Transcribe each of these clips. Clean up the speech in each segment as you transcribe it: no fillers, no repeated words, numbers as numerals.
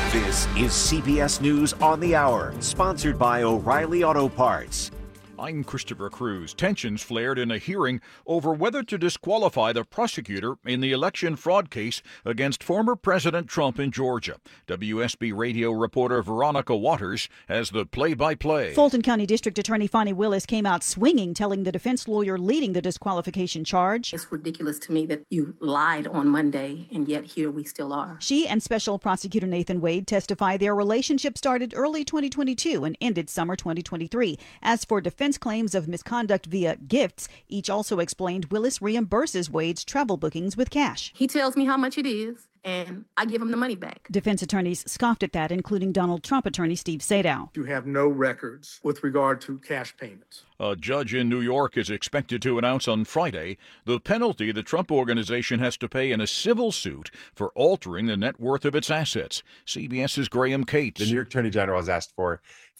This is CBS News on the Hour, sponsored by O'Reilly Auto Parts. I'm Christopher Cruz. Tensions flared in a hearing over whether to disqualify the prosecutor in the election fraud case against former President Trump in Georgia. WSB radio reporter Veronica Waters has the play-by-play. Fulton County District Attorney Fani Willis came out swinging, telling the defense lawyer leading the disqualification charge, "It's ridiculous to me that you lied on Monday, and yet here we still are." She and Special Prosecutor Nathan Wade testify their relationship started early 2022 and ended summer 2023. As for defense claims of misconduct via gifts, each also explained Willis reimburses Wade's travel bookings with cash. He tells me how much it is, and I give him the money back. Defense attorneys scoffed at that, including Donald Trump attorney Steve Sadow. You have no records with regard to cash payments. A judge in New York is expected to announce on Friday the penalty the Trump Organization has to pay in a civil suit for altering the net worth of its assets. CBS's Graham Cates. The New York Attorney General has asked for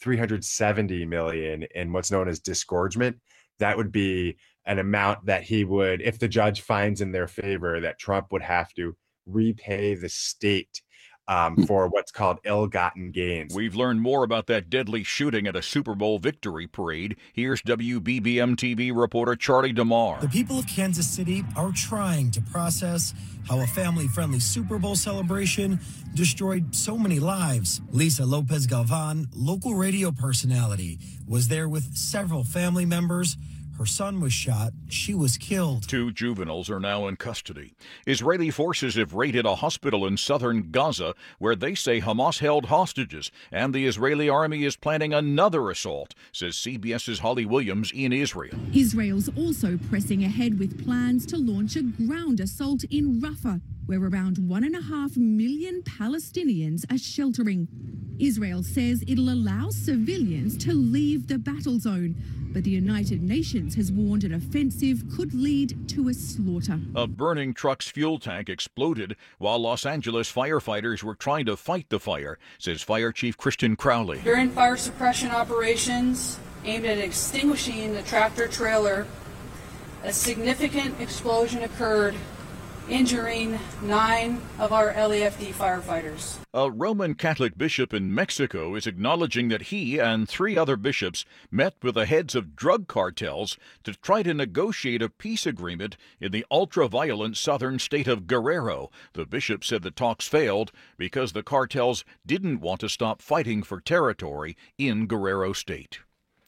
$370 million in what's known as disgorgement. That would be an amount that he would, if the judge finds in their favor, that Trump would have to repay the state for what's called ill-gotten gains. We've learned more about that deadly shooting at a Super Bowl victory parade. Here's WBBM-TV reporter Charlie DeMar. The people of Kansas City are trying to process how a family-friendly Super Bowl celebration destroyed so many lives. Lisa Lopez Galvan, local radio personality, was there with several family members. Her son was shot. She was killed. 2 juveniles are now in custody. Israeli forces have raided a hospital in southern Gaza where they say Hamas held hostages, and the Israeli army is planning another assault, says CBS's Holly Williams in Israel. Israel's also pressing ahead with plans to launch a ground assault in Rafah, where around 1.5 million Palestinians are sheltering. Israel says it'll allow civilians to leave the battle zone, but the United Nations has warned an offensive could lead to a slaughter. A burning truck's fuel tank exploded while Los Angeles firefighters were trying to fight the fire, says Fire Chief Christian Crowley. During fire suppression operations aimed at extinguishing the tractor trailer, a significant explosion occurred, injuring 9 of our LAFD firefighters. A Roman Catholic bishop in Mexico is acknowledging that he and 3 other bishops met with the heads of drug cartels to try to negotiate a peace agreement in the ultra-violent southern state of Guerrero. The bishop said the talks failed because the cartels didn't want to stop fighting for territory in Guerrero State.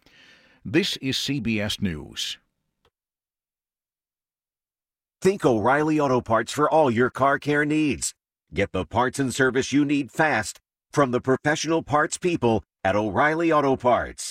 This is CBS News. Think O'Reilly Auto Parts for all your car care needs. Get the parts and service you need fast from the professional parts people at O'Reilly Auto Parts.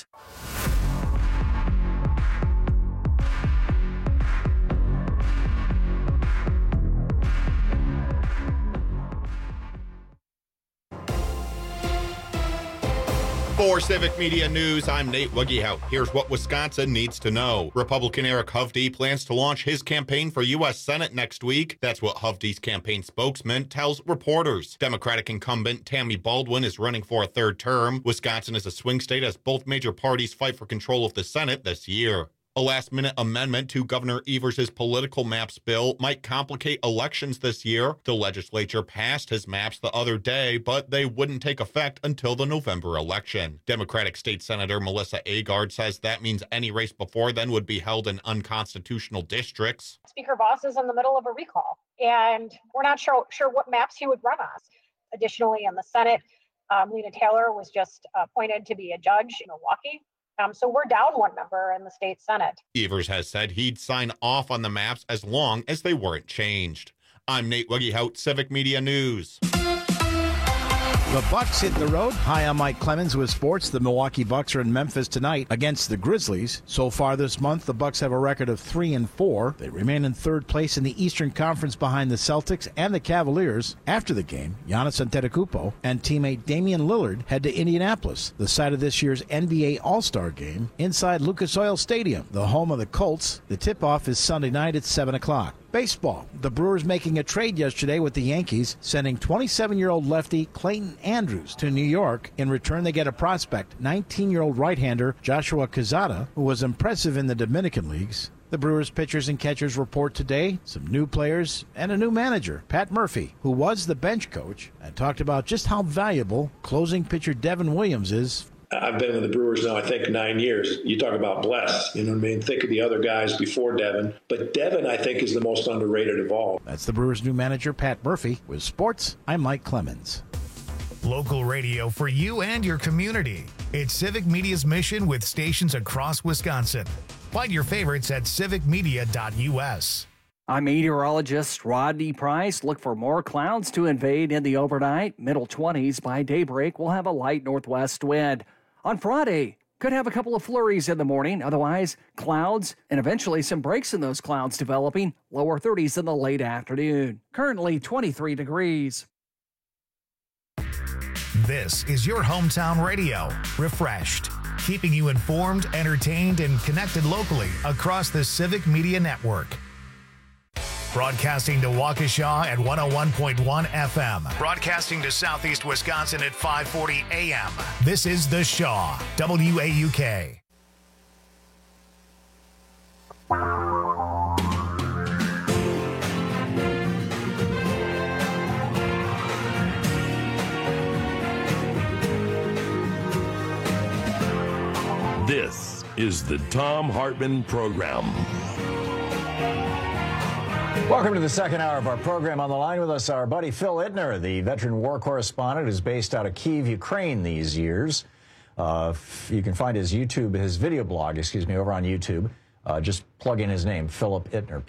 For Civic Media News, I'm Nate Wuggehout. Here's what Wisconsin needs to know. Republican Eric Hovde plans to launch his campaign for U.S. Senate next week. That's what Hovde's campaign spokesman tells reporters. Democratic incumbent Tammy Baldwin is running for a 3rd term. Wisconsin is a swing state as both major parties fight for control of the Senate this year. A last-minute amendment to Governor Evers' political maps bill might complicate elections this year. The legislature passed his maps the other day, but they wouldn't take effect until the November election. Democratic State Senator Melissa Agard says that means any race before then would be held in unconstitutional districts. Speaker Voss is in the middle of a recall, and we're not sure what maps he would run us. Additionally, in the Senate, Lena Taylor was just appointed to be a judge in Milwaukee. So we're down 1 member in the state Senate. Evers has said he'd sign off on the maps as long as they weren't changed. I'm Nate Wuggehout, Civic Media News. The Bucks hit the road. Hi, I'm Mike Clemens with sports. The Milwaukee Bucks are in Memphis tonight against the Grizzlies. So far this month, the Bucks have a record of 3-4. They remain in 3rd place in the Eastern Conference behind the Celtics and the Cavaliers. After the game, Giannis Antetokounmpo and teammate Damian Lillard head to Indianapolis, the site of this year's NBA All-Star Game, inside Lucas Oil Stadium, the home of the Colts. The tip-off is Sunday night at 7 o'clock. Baseball. The Brewers making a trade yesterday with the Yankees, sending 27-year-old lefty Clayton Andrews to New York. In return, they get a prospect, 19-year-old right-hander Joshua Quezada, who was impressive in the Dominican leagues. The Brewers pitchers and catchers report today, some new players and a new manager, Pat Murphy, who was the bench coach, and talked about just how valuable closing pitcher Devin Williams is. I've been with the Brewers now, I think, 9 years. You talk about blessed, you know what I mean? Think of the other guys before Devin. But Devin, I think, is the most underrated of all. That's the Brewers' new manager, Pat Murphy. With sports, I'm Mike Clemens. Local radio for you and your community. It's Civic Media's mission with stations across Wisconsin. Find your favorites at civicmedia.us. I'm meteorologist Rodney Price. Look for more clouds to invade in the overnight. Middle 20s by daybreak. We'll have a light northwest wind. On Friday, could have a couple of flurries in the morning. Otherwise, clouds and eventually some breaks in those clouds developing. Lower 30s in the late afternoon. Currently 23 degrees. This is your hometown radio. Refreshed. Keeping you informed, entertained, and connected locally across the Civic Media Network. Broadcasting to Waukesha at 101.1 FM. Broadcasting to Southeast Wisconsin at 540 AM. This is The Shaw, WAUK. This is the Thom Hartmann Program. Welcome to the second hour of our program. On the line with us, our buddy Phil Ittner, the veteran war correspondent who's based out of Kyiv, Ukraine these years. You can find his video blog, over on YouTube. Just plug in his name, Philip Ittner,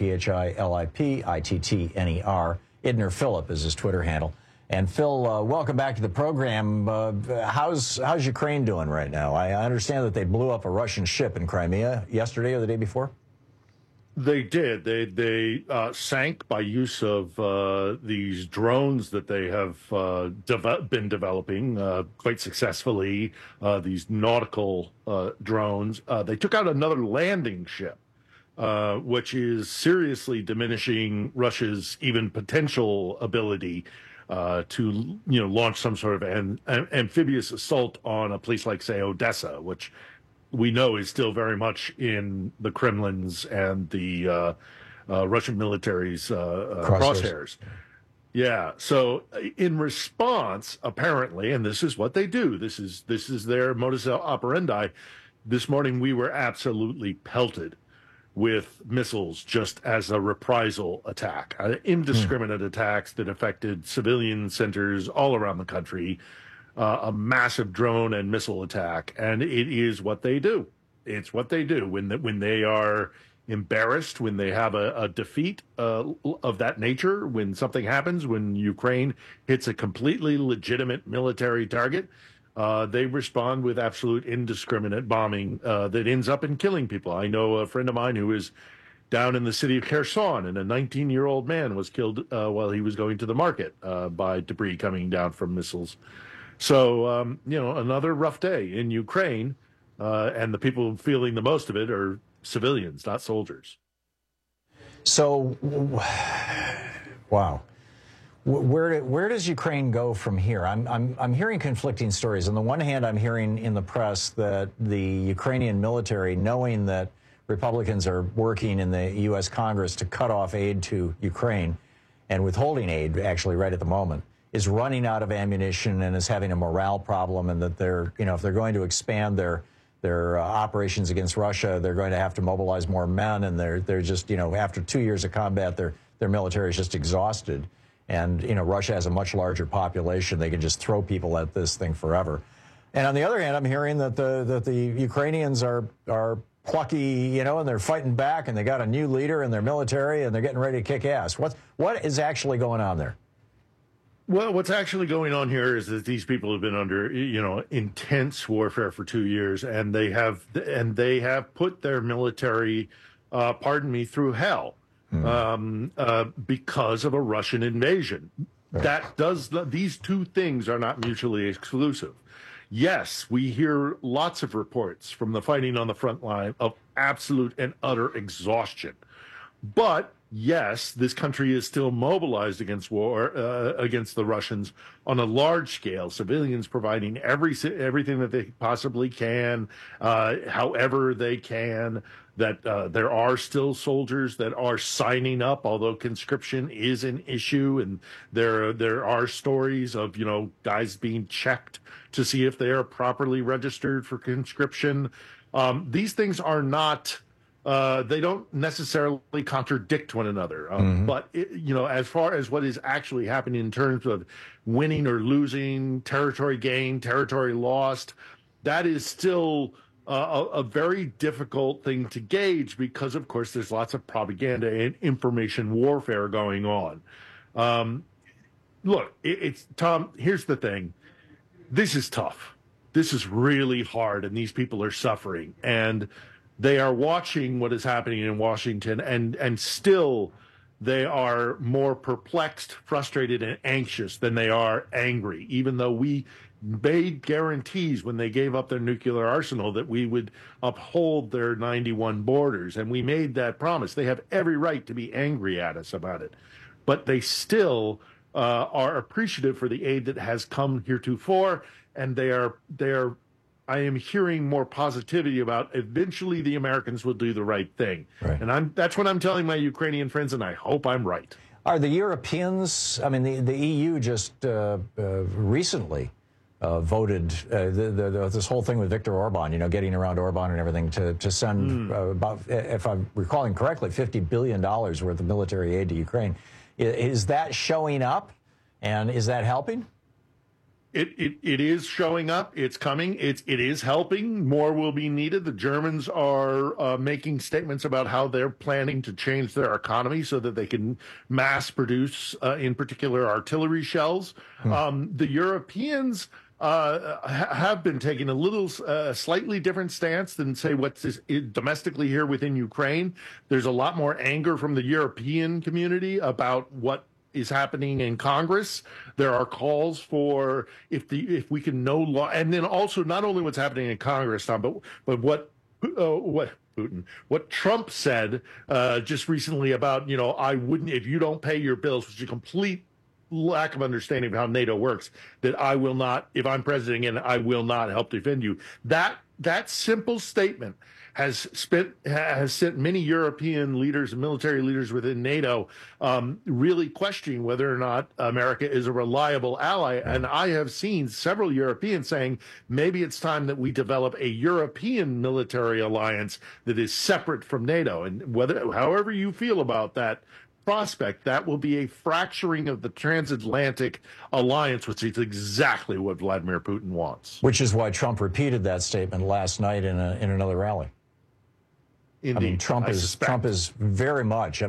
Philipittner. Ittner Philip is his Twitter handle. And Phil, welcome back to the program. How's Ukraine doing right now? I understand that they blew up a Russian ship in Crimea yesterday or the day before. They did. They sank by use of these drones that they have been developing quite successfully, these nautical drones. They took out another landing ship, which is seriously diminishing Russia's even potential ability to launch some sort of an amphibious assault on a place like, say, Odessa, which we know is still very much in the Kremlin's and the Russian military's crosshairs. Yeah. So in response, apparently, and this is what they do, this is their modus operandi. This morning we were absolutely pelted with missiles just as a reprisal attack, indiscriminate attacks that affected civilian centers all around the country. A massive drone and missile attack, and it is what they do. It's what they do when they are embarrassed, when they have a defeat of that nature, when something happens, when Ukraine hits a completely legitimate military target, they respond with absolute indiscriminate bombing that ends up in killing people. I know a friend of mine who is down in the city of Kherson, and a 19-year-old man was killed while he was going to the market by debris coming down from missiles. So, another rough day in Ukraine, and the people feeling the most of it are civilians, not soldiers. So, wow. Where does Ukraine go from here? I'm hearing conflicting stories. On the one hand, I'm hearing in the press that the Ukrainian military, knowing that Republicans are working in the U.S. Congress to cut off aid to Ukraine and withholding aid, actually, right at the moment, is running out of ammunition and is having a morale problem, and that they're, if they're going to expand their operations against Russia, they're going to have to mobilize more men, and they're just, after 2 years of combat, their military is just exhausted, and Russia has a much larger population. They can just throw people at this thing forever. And on the other hand, I'm hearing that the Ukrainians are plucky, and they're fighting back, and they got a new leader in their military, and they're getting ready to kick ass. What is actually going on there? Well, what's actually going on here is that these people have been under, intense warfare for 2 years, and they have put their military, through hell, because of a Russian invasion. Right. These two things are not mutually exclusive. Yes, we hear lots of reports from the fighting on the front line of absolute and utter exhaustion. But yes, this country is still mobilized against war, against the Russians on a large scale, civilians providing everything that they possibly can, however they can, that there are still soldiers that are signing up, although conscription is an issue. And there are stories of, guys being checked to see if they are properly registered for conscription. These things are not... they don't necessarily contradict one another. But, as far as what is actually happening in terms of winning or losing, territory gained, territory lost, that is still a very difficult thing to gauge because, of course, there's lots of propaganda and information warfare going on. Look, Tom, here's the thing. This is tough. This is really hard, and these people are suffering. And they are watching what is happening in Washington, and still they are more perplexed, frustrated, and anxious than they are angry, even though we made guarantees when they gave up their nuclear arsenal that we would uphold their 91 borders, and we made that promise. They have every right to be angry at us about it, but they still are appreciative for the aid that has come heretofore, and they are I am hearing more positivity about eventually the Americans will do the right thing. Right. And that's what I'm telling my Ukrainian friends, and I hope I'm right. Are the Europeans, I mean, the EU just recently voted this whole thing with Viktor Orban, getting around Orban and everything to send about, if I'm recalling correctly, $50 billion worth of military aid to Ukraine. Is that showing up, and is that helping? It is showing up. It's coming. It is helping. More will be needed. The Germans are making statements about how they're planning to change their economy so that they can mass produce, in particular, artillery shells. The Europeans have been taking a little slightly different stance than, say, what's domestically here within Ukraine. There's a lot more anger from the European community about what is happening in Congress. There are calls for if we can no longer, and then also not only what's happening in Congress, Tom, but what Putin, what Trump said just recently about, I wouldn't, if you don't pay your bills, which is a complete lack of understanding of how NATO works, that I will not, if I'm president again, I will not help defend you. That simple statement has sent many European leaders and military leaders within NATO really questioning whether or not America is a reliable ally. And I have seen several Europeans saying maybe it's time that we develop a European military alliance that is separate from NATO. And however you feel about that prospect, that will be a fracturing of the transatlantic alliance, which is exactly what Vladimir Putin wants. Which is why Trump repeated that statement last night in another rally. Indeed. I mean, Trump is very much,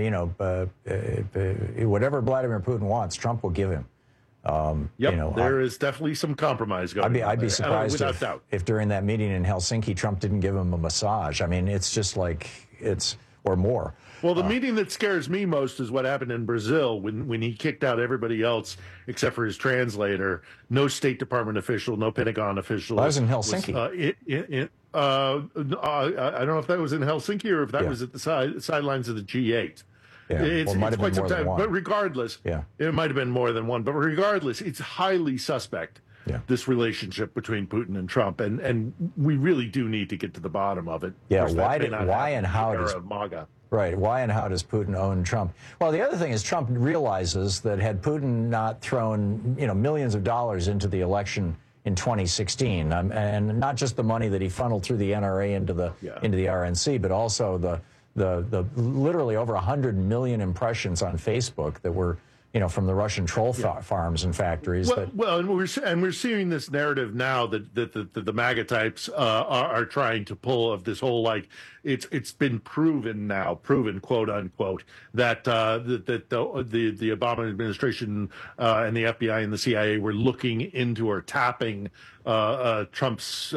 whatever Vladimir Putin wants, Trump will give him. There is definitely some compromise going on. I'd be surprised without doubt. If during that meeting in Helsinki, Trump didn't give him a massage. I mean, it's just like or more. Well, the meeting that scares me most is what happened in Brazil when he kicked out everybody else except for his translator. No State Department official, no Pentagon official. That was in Helsinki. I don't know if that was in Helsinki or if that was at the sidelines of the G8. Yeah, it's quite some time. But regardless, it might have been more than one. But regardless, it's highly suspect. Yeah. This relationship between Putin and Trump, and we really do need to get to the bottom of it. Yeah, why and how does MAGA? Right, why and how does Putin own Trump? Well, the other thing is Trump realizes that had Putin not thrown millions of dollars into the election in 2016, and not just the money that he funneled through the NRA into the RNC, but also the literally over 100 million impressions on Facebook that were from the Russian troll farms and factories. Well, and we're seeing this narrative now that the MAGA types are trying to pull of this whole it's been proven quote unquote that the Obama administration and the FBI and the CIA were looking into or tapping Trump's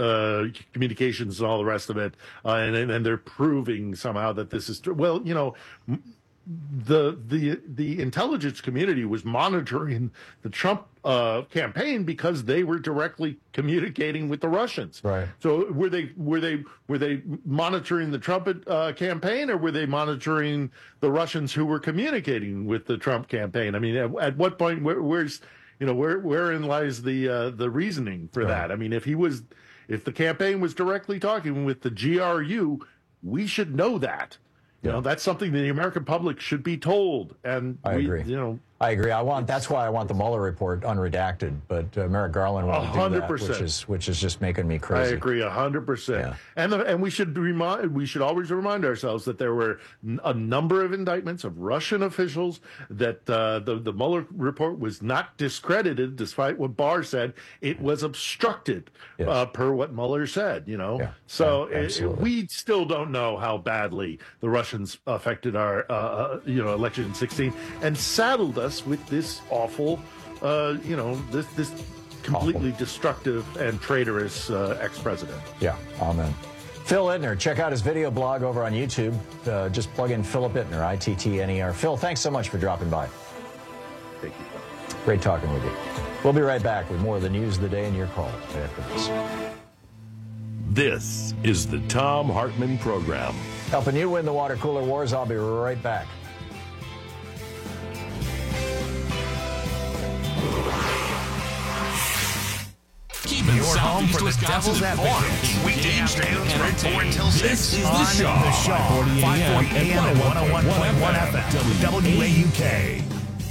communications and all the rest of it, and they're proving somehow that this is true. Well, the intelligence community was monitoring the Trump campaign because they were directly communicating with the Russians. Right. So were they monitoring the Trump campaign, or were they monitoring the Russians who were communicating with the Trump campaign? I mean, at what point? Wherein lies the reasoning for that? I mean, if the campaign was directly talking with the GRU, we should know that. You know, that's something that the American public should be told. And I agree. I agree. That's why I want the Mueller report unredacted. But Merrick Garland won't do that, which is just making me crazy. I agree 100%. And we should always remind ourselves that there were a number of indictments of Russian officials, that the Mueller report was not discredited, despite what Barr said. It was obstructed, per what Mueller said. So we still don't know how badly the Russians affected our election in 2016 and saddled us with this awful, this completely destructive and traitorous ex-president. Yeah, amen. Phil Ittner, check out his video blog over on YouTube. Just plug in Philip Ittner, Ittner. Phil, thanks so much for dropping by. Thank you. Great talking with you. We'll be right back with more of the news of the day and your call after this. This is the Thom Hartmann Program. Helping you win the water cooler wars. I'll be right back. Your home for the Devils Advocate. Weekdays from 4 until 6 on The Shaw. 540 AM and 101.1 FM. WAUK.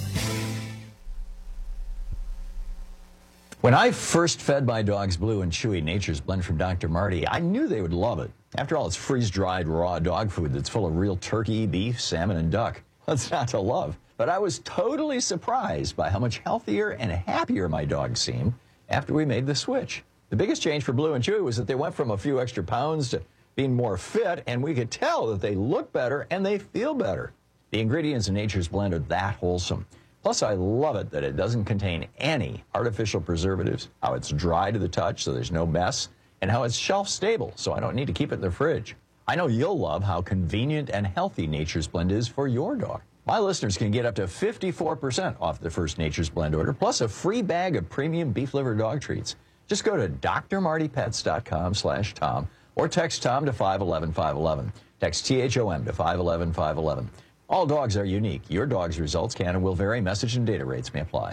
When I first fed my dogs Blue and Chewy Nature's Blend from Dr. Marty, I knew they would love it. After all, it's freeze-dried raw dog food that's full of real turkey, beef, salmon, and duck. What's not to love? But I was totally surprised by how much healthier and happier my dogs seemed after we made the switch. The biggest change for Blue and Chewy was that they went from a few extra pounds to being more fit, and we could tell that they look better and they feel better. The ingredients in Nature's Blend are that wholesome. Plus, I love it that it doesn't contain any artificial preservatives, how it's dry to the touch so there's no mess, and how it's shelf stable so I don't need to keep it in the fridge. I know you'll love how convenient and healthy Nature's Blend is for your dog. My listeners can get up to 54% off their first Nature's Blend order, plus a free bag of premium beef liver dog treats. Just go to drmartypets.com/Tom or text Tom to 511-511. Text THOM to 511-511. All dogs are unique. Your dog's results can and will vary. Message and data rates may apply.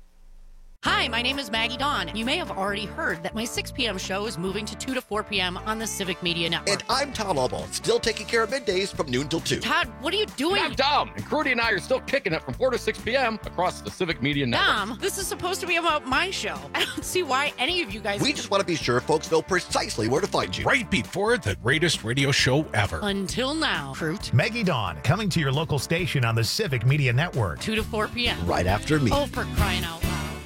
Hi, my name is Maggie Dawn. You may have already heard that my 6 p.m. show is moving to 2 to 4 p.m. on the Civic Media Network. And I'm Tom Albaugh, still taking care of middays from noon till 2. Todd, what are you doing? I'm Dom, and Crudy and I are still kicking it from 4 to 6 p.m. across the Civic Media Network. Dom, this is supposed to be about my show. I don't see why any of you guys... We just want to be sure folks know precisely where to find you. Right before the greatest radio show ever. Until now, Fruit. Maggie Dawn, coming to your local station on the Civic Media Network. 2 to 4 p.m. Right after me. Oh, for crying out loud.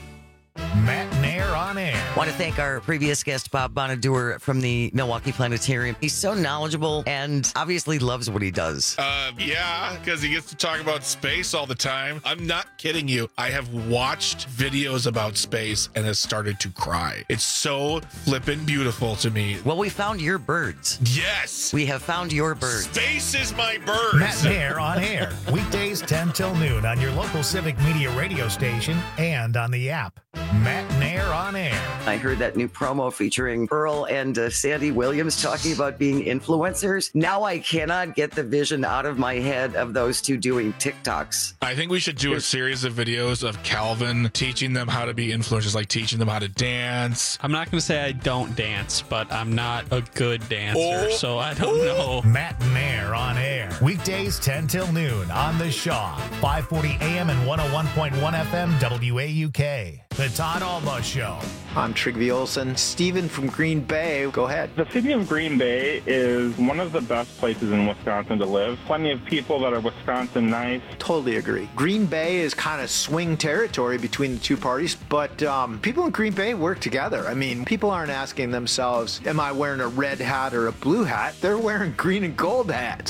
Matt Nair on air. Want to thank our previous guest, Bob Bonaduer from the Milwaukee Planetarium. He's so knowledgeable and obviously loves what he does. Yeah, because he gets to talk about space all the time. I'm not kidding you. I have watched videos about space and has started to cry. It's so flippin' beautiful to me. Well, we found your birds. Yes. We have found your birds. Space is my birds. Matt Nair on air. Weekdays 10 till noon on your local Civic Media radio station and on the app. Matt Nair on air. I heard that new promo featuring Earl and Sandy Williams talking about being influencers. Now I cannot get the vision out of my head of those two doing TikToks. I think we should do a series of videos of Calvin teaching them how to be influencers, like teaching them how to dance. I'm not going to say I don't dance, but I'm not a good dancer, so I don't know. Matt Nair on air. Weekdays 10 till noon on The Shaw. 540 AM and 101.1 FM WAUK. The Todd Albaugh Show. I'm Trygve Olsen. Steven from Green Bay, go ahead. The city of Green Bay is one of the best places in Wisconsin to live. Plenty of people that are Wisconsin nice. Totally agree. Green Bay is kind of swing territory between the two parties, but people in Green Bay work together. I mean, people aren't asking themselves, am I wearing a red hat or a blue hat? They're wearing green and gold hats.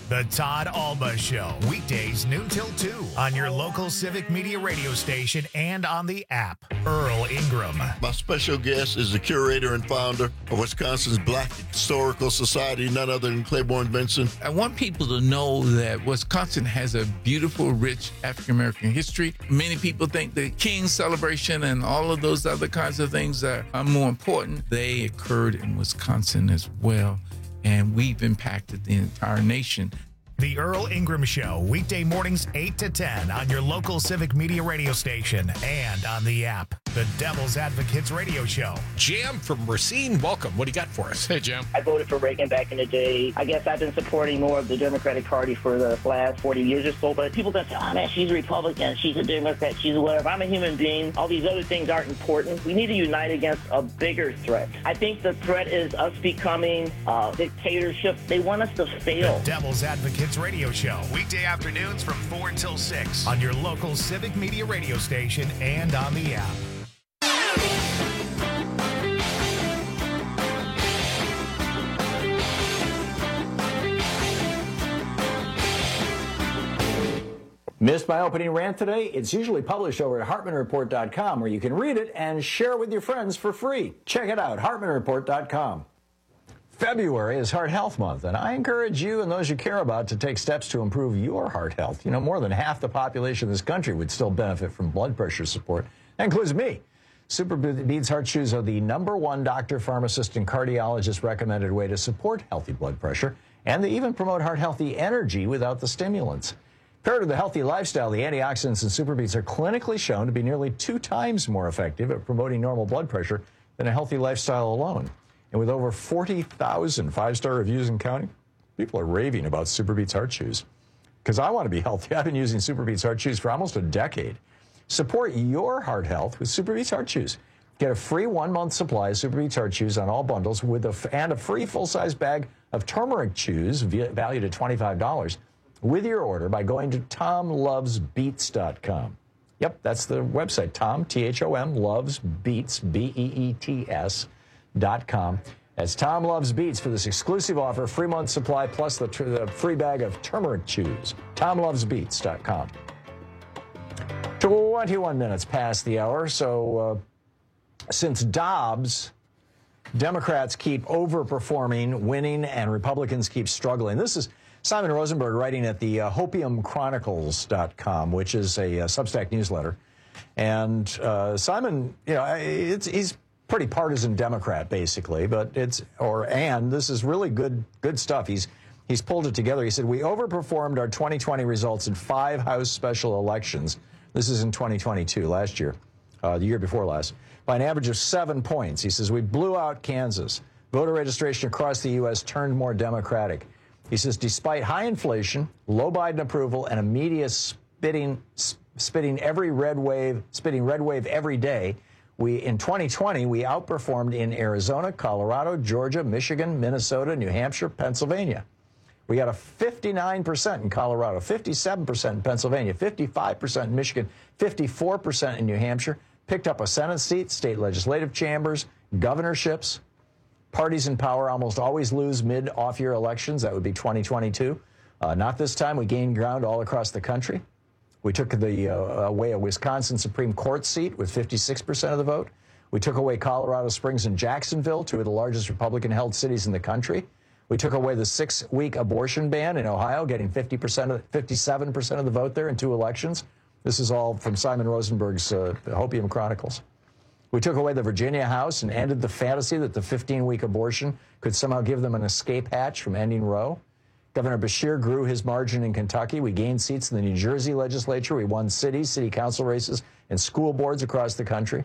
The Todd Alba Show, weekdays noon till 2 on your local Civic Media radio station and on the app. Earl Ingram. My special guest is the curator and founder of Wisconsin's Black Historical Society, none other than Claiborne Benson. I want people to know that Wisconsin has a beautiful, rich African-American history. Many people think the King's celebration and all of those other kinds of things are more important. They occurred in Wisconsin as well, and we've impacted the entire nation. The Earl Ingram Show, weekday mornings 8 to 10 on your local Civic Media radio station and on the app. The Devil's Advocates Radio Show. Jam from Racine, welcome. What do you got for us? Hey, Jam. I voted for Reagan back in the day. I guess I've been supporting more of the Democratic Party for the last 40 years or so, but people can say, oh, man, she's a Republican, she's a Democrat, she's whatever. I'm a human being. All these other things aren't important. We need to unite against a bigger threat. I think the threat is us becoming a dictatorship. They want us to fail. The Devil's Advocates Radio Show, weekday afternoons from 4 until 6 on your local Civic Media radio station and on the app. Missed my opening rant today? It's usually published over at HartmanReport.com, where you can read it and share it with your friends for free. Check it out, HartmanReport.com. February is Heart Health Month, and I encourage you and those you care about to take steps to improve your heart health. You know, more than half the population of this country would still benefit from blood pressure support. That includes me. SuperBeads Heart Chews are the #1 doctor, pharmacist, and cardiologist recommended way to support healthy blood pressure, and they even promote heart-healthy energy without the stimulants. Paired with a healthy lifestyle, the antioxidants in SuperBeads are clinically shown to be nearly 2 times more effective at promoting normal blood pressure than a healthy lifestyle alone. And with over 40,000 5-star reviews and counting, people are raving about SuperBeads Heart Chews. Because I want to be healthy. I've been using SuperBeads Heart Chews for almost a decade. Support your heart health with SuperBeads Heart Chews. Get a free 1-month supply of SuperBeads Heart Chews on all bundles and a free full-size bag of turmeric chews valued at $25 with your order by going to TomLovesBeats.com. Yep, that's the website, Tom, T-H-O-M, loves Beats, B-E-E-T-S.com. That's Tom Loves Beats for this exclusive offer, free month supply plus the free bag of turmeric chews. TomLovesBeats.com. 21 minutes past the hour. So since Dobbs, Democrats keep overperforming, winning, and Republicans keep struggling. This is Simon Rosenberg writing at the hopiumchronicles.com, which is a Substack newsletter. And Simon, you know, he's pretty partisan Democrat, basically, but this is really good stuff. He's pulled it together. He said, we overperformed our 2020 results in 5 House special elections. This is in 2022, last year, the year before last, by an average of 7 points. He says, we blew out Kansas. Voter registration across the U.S. turned more Democratic. He says, despite high inflation, low Biden approval, and a media spitting red wave every day, in 2020, we outperformed in Arizona, Colorado, Georgia, Michigan, Minnesota, New Hampshire, Pennsylvania. We got a 59% in Colorado, 57% in Pennsylvania, 55% in Michigan, 54% in New Hampshire, picked up a Senate seat, state legislative chambers, governorships. Parties in power almost always lose mid-off-year elections. That would be 2022. Not this time. We gained ground all across the country. We took away a Wisconsin Supreme Court seat with 56% of the vote. We took away Colorado Springs and Jacksonville, 2 of the largest Republican-held cities in the country. We took away the 6-week abortion ban in Ohio, getting 57% of the vote there in 2 elections. This is all from Simon Rosenberg's Hopium Chronicles. We took away the Virginia House and ended the fantasy that the 15-week abortion could somehow give them an escape hatch from ending Roe. Governor Beshear grew his margin in Kentucky. We gained seats in the New Jersey legislature. We won city council races, and school boards across the country.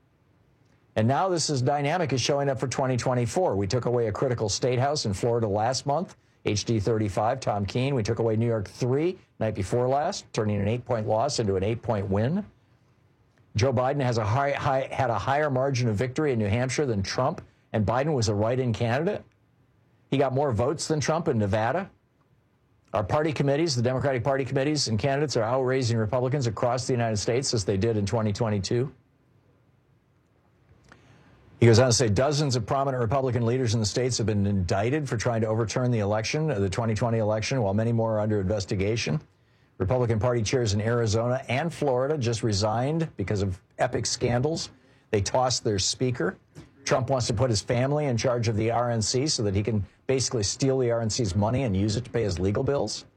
And now this dynamic is showing up for 2024. We took away a critical state house in Florida last month, HD 35, Tom Keene. We took away New York 3 night before last, turning an 8-point loss into an 8-point win. Joe Biden has had a higher margin of victory in New Hampshire than Trump, and Biden was a write-in candidate. He got more votes than Trump in Nevada. Our party committees, the Democratic Party committees and candidates, are outraising Republicans across the United States as they did in 2022. He goes on to say dozens of prominent Republican leaders in the states have been indicted for trying to overturn the election, the 2020 election, while many more are under investigation. Republican Party chairs in Arizona and Florida just resigned because of epic scandals. They tossed their speaker. Trump wants to put his family in charge of the RNC so that he can basically steal the RNC's money and use it to pay his legal bills.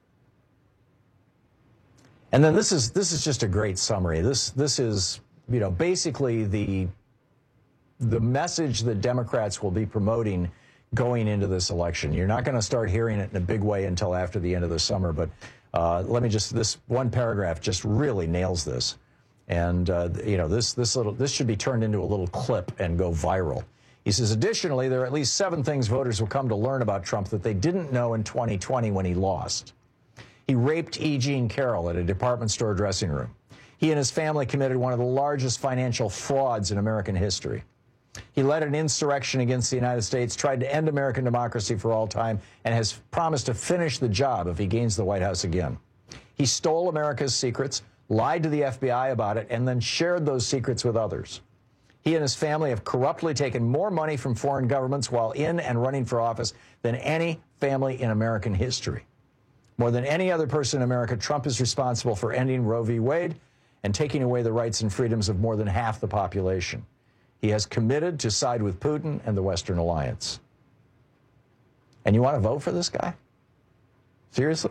And then this is just a great summary. This is, you know, basically the message that Democrats will be promoting going into this election. You're not going to start hearing it in a big way until after the end of the summer, but this one paragraph just really nails this. And, you know, this should be turned into a little clip and go viral. He says, additionally, there are at least 7 things voters will come to learn about Trump that they didn't know in 2020 when he lost. He raped E. Jean Carroll at a department store dressing room. He and his family committed one of the largest financial frauds in American history. He led an insurrection against the United States, tried to end American democracy for all time, and has promised to finish the job if he gains the White House again. He stole America's secrets, lied to the FBI about it, and then shared those secrets with others. He and his family have corruptly taken more money from foreign governments while in and running for office than any family in American history. More than any other person in America, Trump is responsible for ending Roe v. Wade and taking away the rights and freedoms of more than half the population. He has committed to side with Putin and the Western alliance. And you want to vote for this guy? Seriously?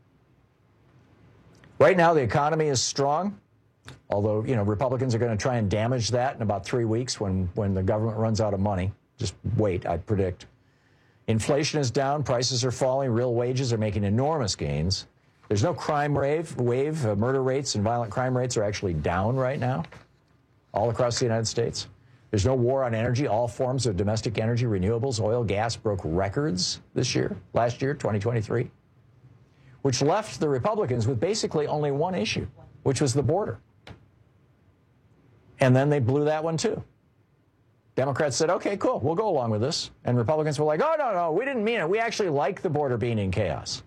Right now, the economy is strong, although, you know, Republicans are going to try and damage that in about 3 weeks when the government runs out of money. Just wait, I predict. Inflation is down, prices are falling, real wages are making enormous gains. There's no crime wave. Murder rates and violent crime rates are actually down right now, all across the United States. There's no war on energy. All forms of domestic energy, renewables, oil, gas broke records last year, 2023, which left the Republicans with basically only one issue, which was the border. And then they blew that one too. Democrats said, okay, cool, we'll go along with this. And Republicans were like, oh, no, we didn't mean it. We actually like the border being in chaos.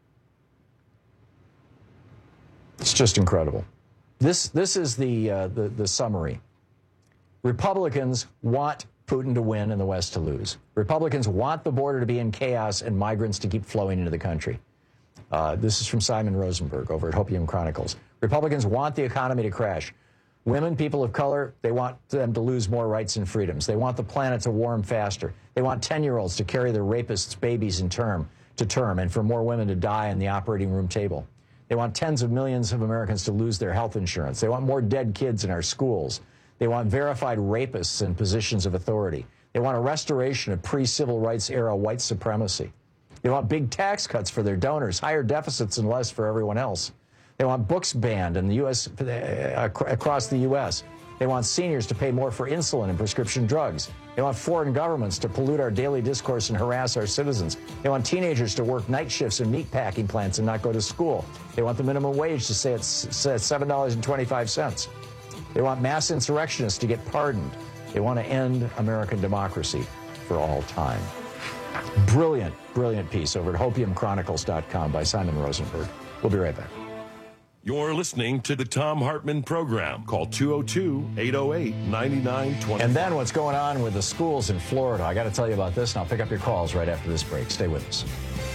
It's just incredible. This is the summary. Republicans want Putin to win and the West to lose. Republicans want the border to be in chaos and migrants to keep flowing into the country. This is from Simon Rosenberg over at Hopium Chronicles. Republicans want the economy to crash. Women, people of color, they want them to lose more rights and freedoms. They want the planet to warm faster. They want 10-year-olds to carry their rapists' babies to term and for more women to die on the operating room table. They want tens of millions of Americans to lose their health insurance. They want more dead kids in our schools. They want verified rapists in positions of authority. They want a restoration of pre-civil rights era white supremacy. They want big tax cuts for their donors, higher deficits and less for everyone else. They want books banned in the U.S. across the U.S. They want seniors to pay more for insulin and prescription drugs. They want foreign governments to pollute our daily discourse and harass our citizens. They want teenagers to work night shifts in meat packing plants and not go to school. They want the minimum wage to stay at $7.25. They want mass insurrectionists to get pardoned. They want to end American democracy for all time. Brilliant, brilliant piece over at hopiumchronicles.com by Simon Rosenberg. We'll be right back. You're listening to the Thom Hartmann Program. Call 202-808-9920. And then what's going on with the schools in Florida? I got to tell you about this, and I'll pick up your calls right after this break. Stay with us.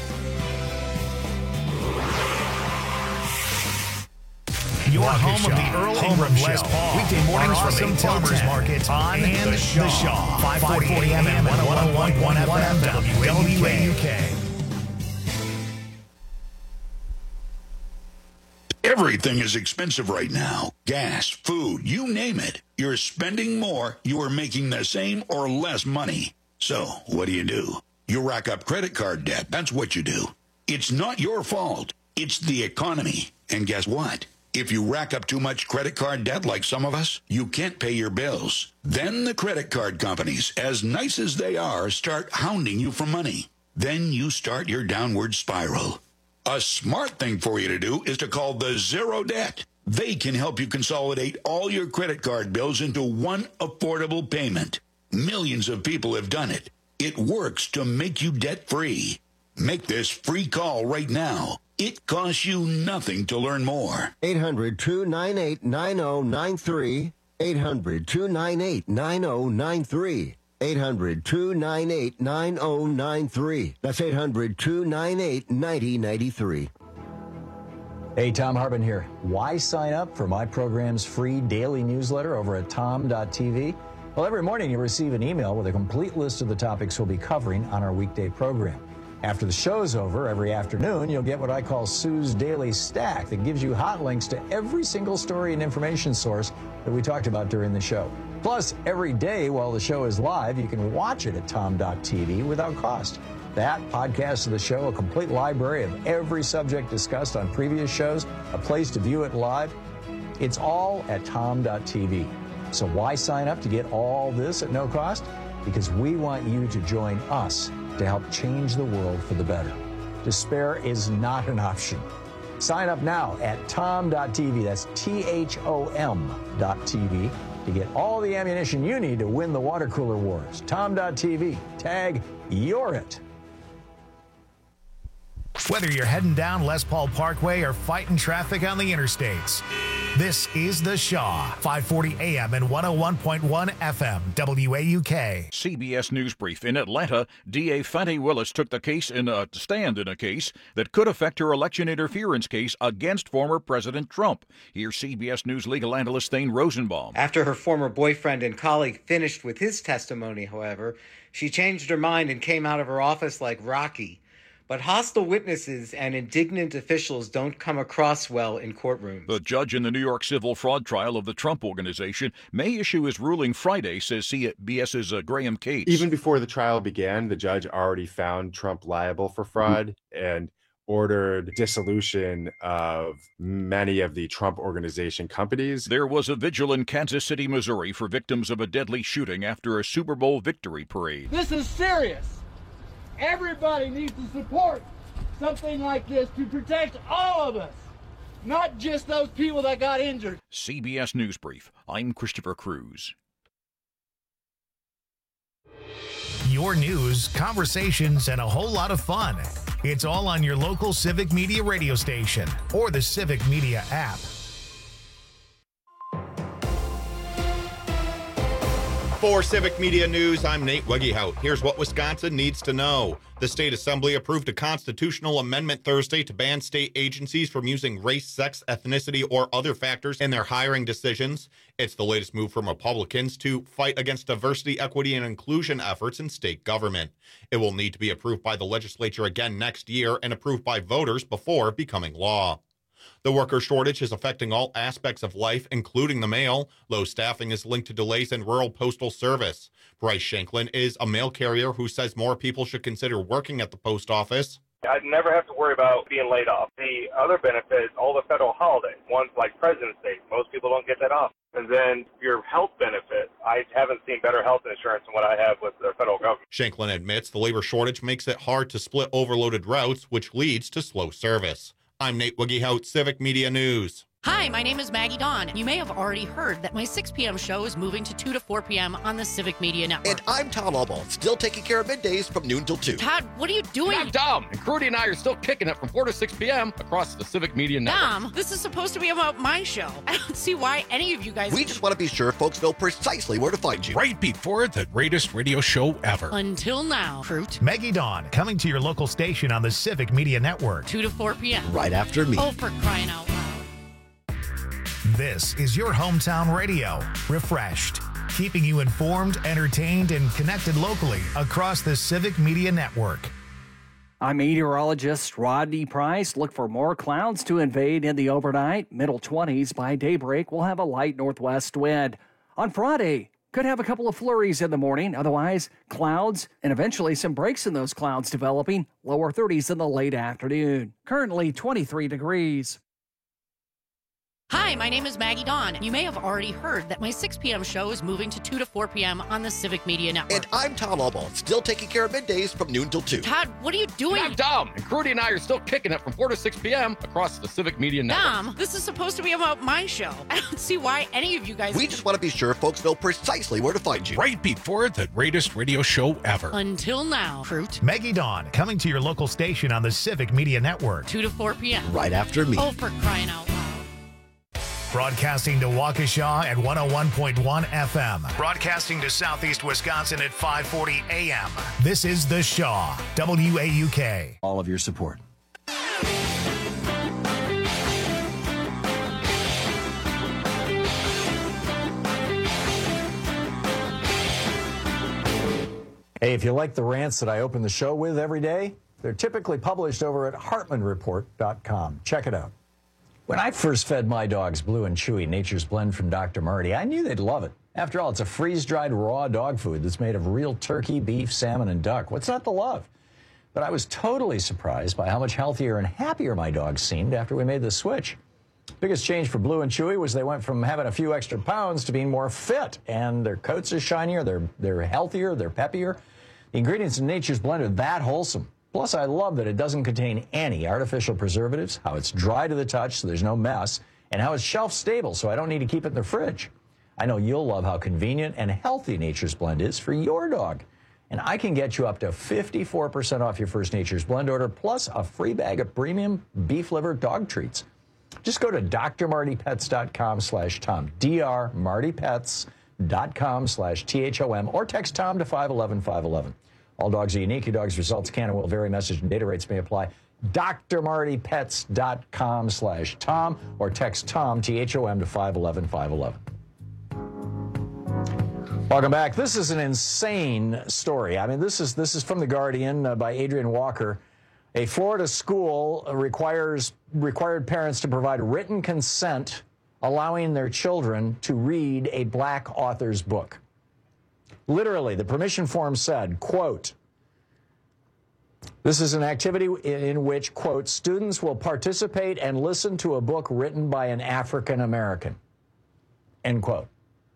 Your home of the Earl Ingram Les Paul. Weekday mornings from 8 till 10. Market on and the Shaw. 540 AM and 101.1 FM WAUK. Everything is expensive right now. Gas, food, you name it. You're spending more, you are making the same or less money. So, what do? You rack up credit card debt. That's what you do. It's not your fault. It's the economy. And guess what? If you rack up too much credit card debt like some of us, you can't pay your bills. Then the credit card companies, as nice as they are, start hounding you for money. Then you start your downward spiral. A smart thing for you to do is to call the Zero Debt. They can help you consolidate all your credit card bills into one affordable payment. Millions of people have done it. It works to make you debt-free. Make this free call right now. It costs you nothing to learn more. 800-298-9093. 800-298-9093. 800-298-9093. That's 800-298-9093. Hey, Thom Hartmann here. Why sign up for my program's free daily newsletter over at tom.tv? Well, every morning you receive an email with a complete list of the topics we'll be covering on our weekday program. After the show's over, every afternoon, you'll get what I call Sue's Daily Stack that gives you hot links to every single story and information source that we talked about during the show. Plus, every day while the show is live, you can watch it at tom.tv without cost. That, podcast of the show, a complete library of every subject discussed on previous shows, a place to view it live. It's all at tom.tv. So why sign up to get all this at no cost? Because we want you to join us to help change the world for the better. Despair is not an option. Sign up now at tom.tv. That's THOM.tv to get all the ammunition you need to win the water cooler wars. tom.tv. Tag You're It. Whether you're heading down Les Paul Parkway or fighting traffic on the interstates, this is The Shaw, 540 AM and 101.1 FM, WAUK. CBS News Brief. In Atlanta, DA Fani Willis took the case in a stand in a case that could affect her election interference case against former President Trump. Here's CBS News legal analyst Thane Rosenbaum. After her former boyfriend and colleague finished with his testimony, however, she changed her mind and came out of her office like Rocky. But hostile witnesses and indignant officials don't come across well in courtrooms. The judge in the New York civil fraud trial of the Trump Organization may issue his ruling Friday, says CBS's Graham Cates. Even before the trial began, the judge already found Trump liable for fraud and ordered dissolution of many of the Trump Organization companies. There was a vigil in Kansas City, Missouri for victims of a deadly shooting after a Super Bowl victory parade. This is serious. Everybody needs to support something like this to protect all of us, not just those people that got injured. CBS News Brief. I'm Christopher Cruz. Your news, conversations, and a whole lot of fun. It's all on your local Civic Media radio station or the Civic Media app. For Civic Media News, I'm Nate Wegehout. Here's what Wisconsin needs to know. The state assembly approved a constitutional amendment Thursday to ban state agencies from using race, sex, ethnicity, or other factors in their hiring decisions. It's the latest move from Republicans to fight against diversity, equity, and inclusion efforts in state government. It will need to be approved by the legislature again next year and approved by voters before becoming law. The worker shortage is affecting all aspects of life, including the mail. Low staffing is linked to delays in rural postal service. Bryce Shanklin is a mail carrier who says more people should consider working at the post office. I'd never have to worry about being laid off. The other benefit, all the federal holidays, ones like President's Day, most people don't get that off. And then your health benefit, I haven't seen better health insurance than what I have with the federal government. Shanklin admits the labor shortage makes it hard to split overloaded routes, which leads to slow service. I'm Nate Wegehout, Civic Media News. Hi, my name is Maggie Dawn. You may have already heard that my 6 p.m. show is moving to 2 to 4 p.m. on the Civic Media Network. And I'm Tom Albaugh, still taking care of middays from noon till 2. Todd, what are you doing? I'm Dom, and Crudy and I are still kicking it from 4 to 6 p.m. across the Civic Media Network. Dom, this is supposed to be about my show. I don't see why any of you guys... We just want to be sure folks know precisely where to find you. Right before the greatest radio show ever. Until now, Fruit. Maggie Dawn, coming to your local station on the Civic Media Network. 2 to 4 p.m. Right after me. Oh, for crying out loud. This is your hometown radio, refreshed, keeping you informed, entertained, and connected locally across the Civic Media Network. I'm meteorologist Rodney Price. Look for more clouds to invade in the overnight. Middle 20s by daybreak. We'll have a light northwest wind. On Friday, could have a couple of flurries in the morning. Otherwise, clouds and eventually some breaks in those clouds developing. Lower 30s in the late afternoon. Currently 23 degrees. Hi, my name is Maggie Dawn. You may have already heard that my 6 p.m. show is moving to 2 to 4 p.m. on the Civic Media Network. And I'm Tom Albaugh, still taking care of middays from noon till 2. Todd, what are you doing? I'm Dom, and Crudy and I are still kicking it from 4 to 6 p.m. across the Civic Media Network. Dom, this is supposed to be about my show. I don't see why any of you guys... We just want to be sure folks know precisely where to find you. Right before the greatest radio show ever. Until now, Fruit. Maggie Dawn, coming to your local station on the Civic Media Network. 2 to 4 p.m. Right after me. Oh, for crying out loud. Broadcasting to Waukesha at 101.1 FM. Broadcasting to Southeast Wisconsin at 540 AM. This is The Shaw, WAUK. All of your support. Hey, if you like the rants that I open the show with every day, they're typically published over at HartmanReport.com. Check it out. When I first fed my dogs Blue and Chewy Nature's Blend from Dr. Marty, I knew they'd love it. After all, it's a freeze-dried raw dog food that's made of real turkey, beef, salmon, and duck. What's not to love? But I was totally surprised by how much healthier and happier my dogs seemed after we made the switch. Biggest change for Blue and Chewy was they went from having a few extra pounds to being more fit, and their coats are shinier, they're healthier, they're peppier. The ingredients in Nature's Blend are that wholesome. Plus, I love that it doesn't contain any artificial preservatives, how it's dry to the touch so there's no mess, and how it's shelf stable so I don't need to keep it in the fridge. I know you'll love how convenient and healthy Nature's Blend is for your dog. And I can get you up to 54% off your first Nature's Blend order, plus a free bag of premium beef liver dog treats. Just go to drmartypets.com/Tom, drmartypets.com/THOM, or text Tom to 511-511. All dogs are unique. Your dog's results can and will vary. Message and data rates may apply. drmartypets.com/Tom, or text Tom, THOM, to 511-511. Welcome back. This is an insane story. I mean, this is from The Guardian by Adrian Walker. A Florida school required parents to provide written consent allowing their children to read a black author's book. Literally, the permission form said, quote, this is an activity in which, quote, students will participate and listen to a book written by an African American, end quote.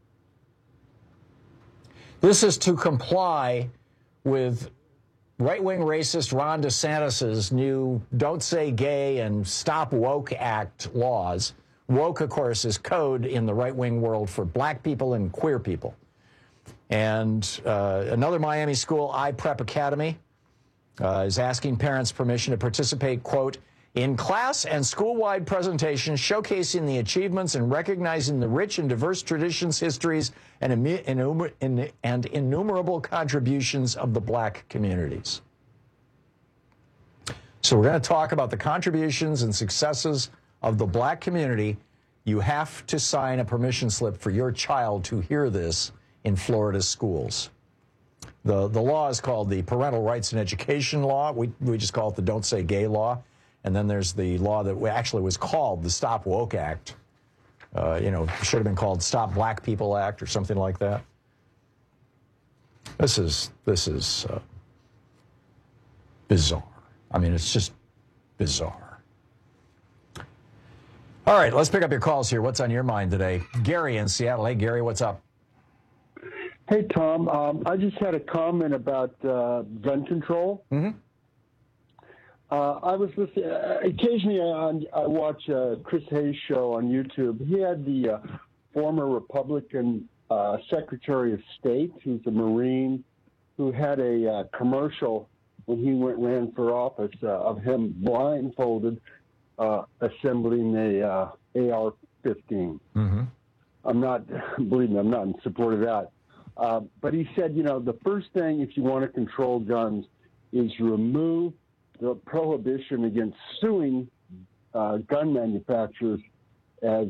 This is to comply with right-wing racist Ron DeSantis' new Don't Say Gay and Stop Woke Act laws. Woke, of course, is code in the right-wing world for black people and queer people. And another Miami school, iPrep Academy, is asking parents permission to participate, quote, in class and school-wide presentations showcasing the achievements and recognizing the rich and diverse traditions, histories, and innumerable contributions of the black communities. So we're going to talk about the contributions and successes of the black community. You have to sign a permission slip for your child to hear this in Florida schools. The law is called the Parental Rights and Education Law. We just call it the Don't Say Gay Law. And then there's the law that actually was called the Stop Woke Act. Should have been called Stop Black People Act or something like that. This is bizarre. I mean, it's just bizarre. All right, let's pick up your calls here. What's on your mind today? Gary in Seattle. Hey, Gary, what's up? Hey, Tom. I just had a comment about gun control. Mm-hmm. I was listening. Occasionally, I watch Chris Hayes' show on YouTube. He had the former Republican Secretary of State, who's a Marine, who had a commercial when he ran for office of him blindfolded assembling a AR-15. Mm-hmm. Believe me, I'm not in support of that. But he said, the first thing if you want to control guns is remove the prohibition against suing gun manufacturers as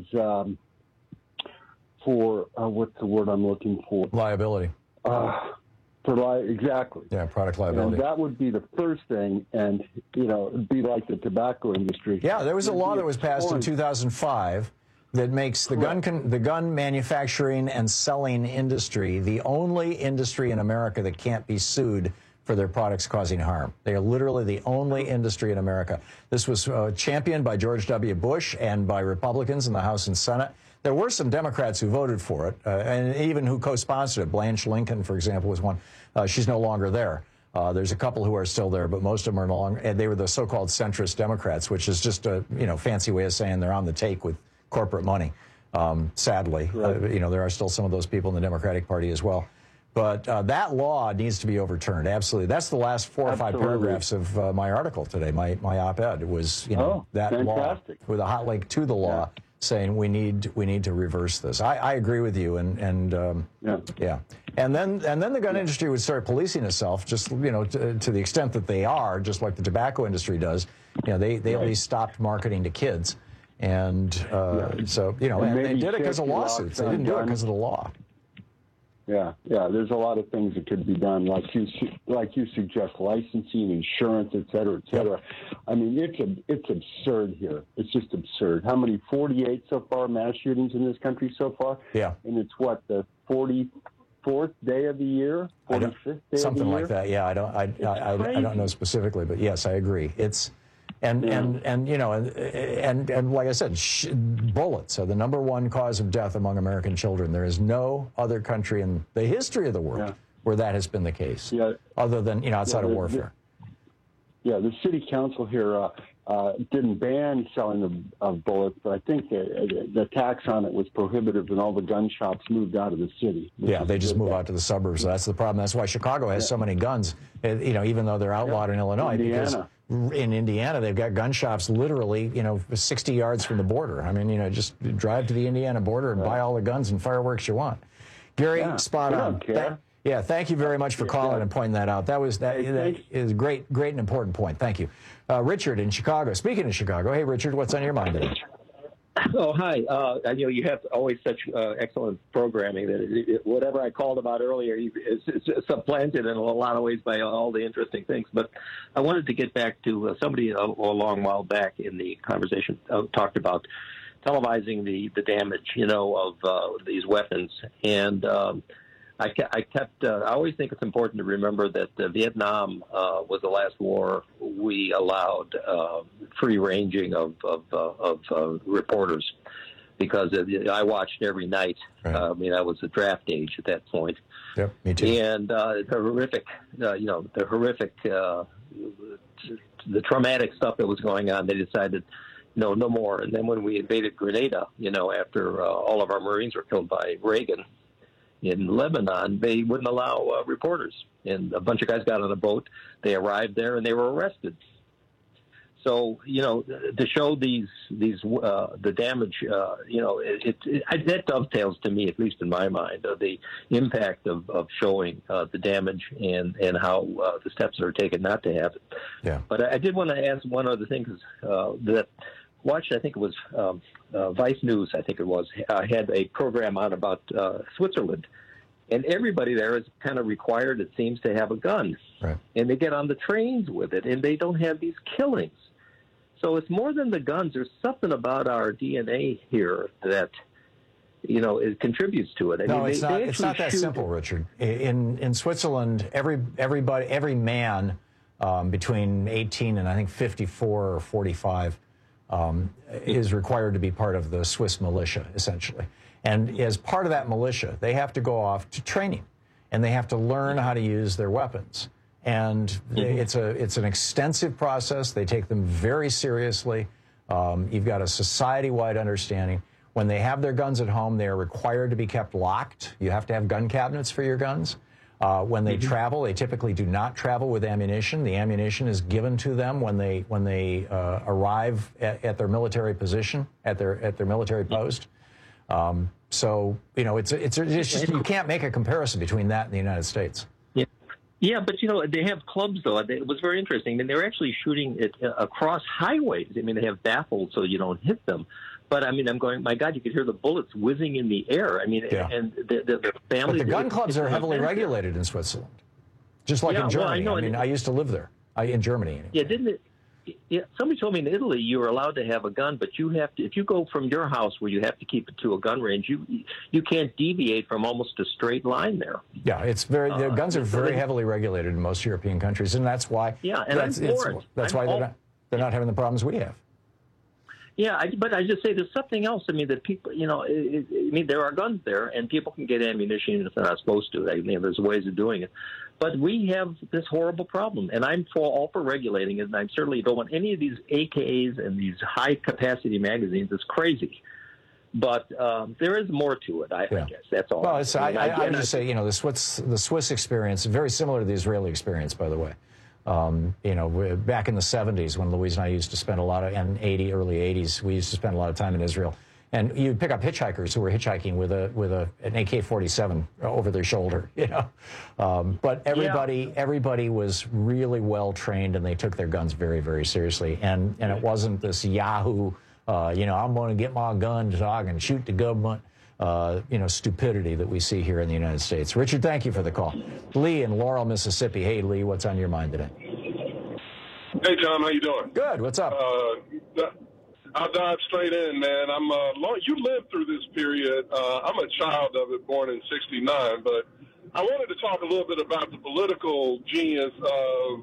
for what's the word I'm looking for? Liability. Exactly. Yeah, product liability. And that would be the first thing, and it'd be like the tobacco industry. Yeah, there was a law that was passed in 2005 that makes the gun manufacturing and selling industry the only industry in America that can't be sued for their products causing harm. They are literally the only industry in America. This was championed by George W. Bush and by Republicans in the House and Senate. There were some Democrats who voted for it, and even who co-sponsored it. Blanche Lincoln, for example, was one. She's no longer there. There's a couple who are still there, but most of them are no longer. And they were the so-called centrist Democrats, which is just a fancy way of saying they're on the take with corporate money. Sadly, right. There are still some of those people in the Democratic Party as well. But that law needs to be overturned. Absolutely. That's the last 4 or 5 paragraphs of my article today. My op-ed was, that fantastic. law with a hot link to the law saying we need to reverse this. I agree with you, and then the gun industry would start policing itself, just to the extent that they are, just like the tobacco industry does. They at least stopped marketing to kids, and so and they did it because of lawsuits. They didn't do it because of the law. Yeah. There's a lot of things that could be done, like you suggest, licensing, insurance, et cetera, et cetera. Yep. I mean, it's absurd here. It's just absurd. How many? 48 so far mass shootings in this country so far. Yeah. And it's what, the 44th day of the year, 45th day something of the year? like that. Yeah, I don't know specifically, but yes, I agree. It's and like I said, bullets are the #1 cause of death among American children. There is no other country in the history of the world where that has been the case, other than outside of warfare. The city council here didn't ban selling of bullets, but I think the tax on it was prohibitive, and all the gun shops moved out of the city. Yeah, they just move out to the suburbs. So that's the problem. That's why Chicago has so many guns, even though they're outlawed in Illinois. Because in Indiana, they've got gun shops literally, 60 yards from the border. I mean, just drive to the Indiana border and buy all the guns and fireworks you want. Gary, spot on. Thank you very much for calling and pointing that out. That is a great and important point. Thank you. Richard in Chicago. Speaking of Chicago, hey, Richard, what's on your mind today? Oh, hi. You have always such excellent programming that whatever I called about earlier is supplanted in a lot of ways by all the interesting things. But I wanted to get back to somebody a long while back in the conversation talked about televising the damage, of these weapons. And I always think it's important to remember that Vietnam was the last war we allowed free ranging of reporters, because I watched every night. Right. I was at draft age at that point. Yep, me too. And the traumatic stuff that was going on, they decided, no more. And then when we invaded Grenada, after all of our Marines were killed by Reagan in Lebanon, they wouldn't allow reporters. And a bunch of guys got on a boat. They arrived there and they were arrested. So, to show the damage, that dovetails to me, at least in my mind, the impact of showing the damage and how the steps that are taken not to have it. Yeah. But I did want to ask one other thing, because that watched, I think it was Vice News, I think it was, had a program on about Switzerland. And everybody there is kind of required, it seems, to have a gun. Right. And they get on the trains with it, and they don't have these killings. So it's more than the guns. There's something about our DNA here that, it contributes to it. It's not that simple, Richard. In Switzerland, every man between 18 and I think 54 or 45 is required to be part of the Swiss militia, essentially. And as part of that militia, they have to go off to training, and they have to learn how to use their weapons. And it's an extensive process. They take them very seriously. You've got a society-wide understanding. When they have their guns at home, they are required to be kept locked. You have to have gun cabinets for your guns. When they travel, they typically do not travel with ammunition. The ammunition is given to them when they arrive at their military position, at their military post. So it's just, you can't make a comparison between that and the United States. Yeah, but they have clubs though. It was very interesting. They're actually shooting it across highways. They have baffles so you don't hit them. But I'm going, my God, you could hear the bullets whizzing in the air. And the family. But the gun clubs are heavily regulated in Switzerland, just like in Germany. Well, I used to live there, in Germany. Anyway. Yeah, didn't it? Yeah, somebody told me in Italy you were allowed to have a gun, but you have to, if you go from your house where you have to keep it to a gun range, you can't deviate from almost a straight line there. Yeah, the guns are very heavily regulated in most European countries, and that's why. Yeah, and that's why they're not having the problems we have. Yeah, but I just say there's something else. That people, there are guns there, and people can get ammunition if they're not supposed to. There's ways of doing it. But we have this horrible problem, and I'm all for regulating it, and I certainly don't want any of these AKs and these high-capacity magazines. It's crazy. But there is more to it, I guess. That's all. Well, I just say, the Swiss experience is very similar to the Israeli experience, by the way. Back in the 70s when Louise and I used to spend a lot of, and early 80s, we used to spend a lot of time in Israel. And you pick up hitchhikers who were hitchhiking with an AK-47 over their shoulder, you know. But everybody was really well trained, and they took their guns very, very seriously. And it wasn't this Yahoo, you know, I'm going to get my gun so I can shoot the government, you know, stupidity that we see here in the United States. Richard, thank you for the call. Lee in Laurel, Mississippi. Hey, Lee, what's on your mind today? Hey, Tom, how you doing? Good. What's up? I'll dive straight in, man. You lived through this period. I'm a child of it, born in '69, but I wanted to talk a little bit about the political genius of.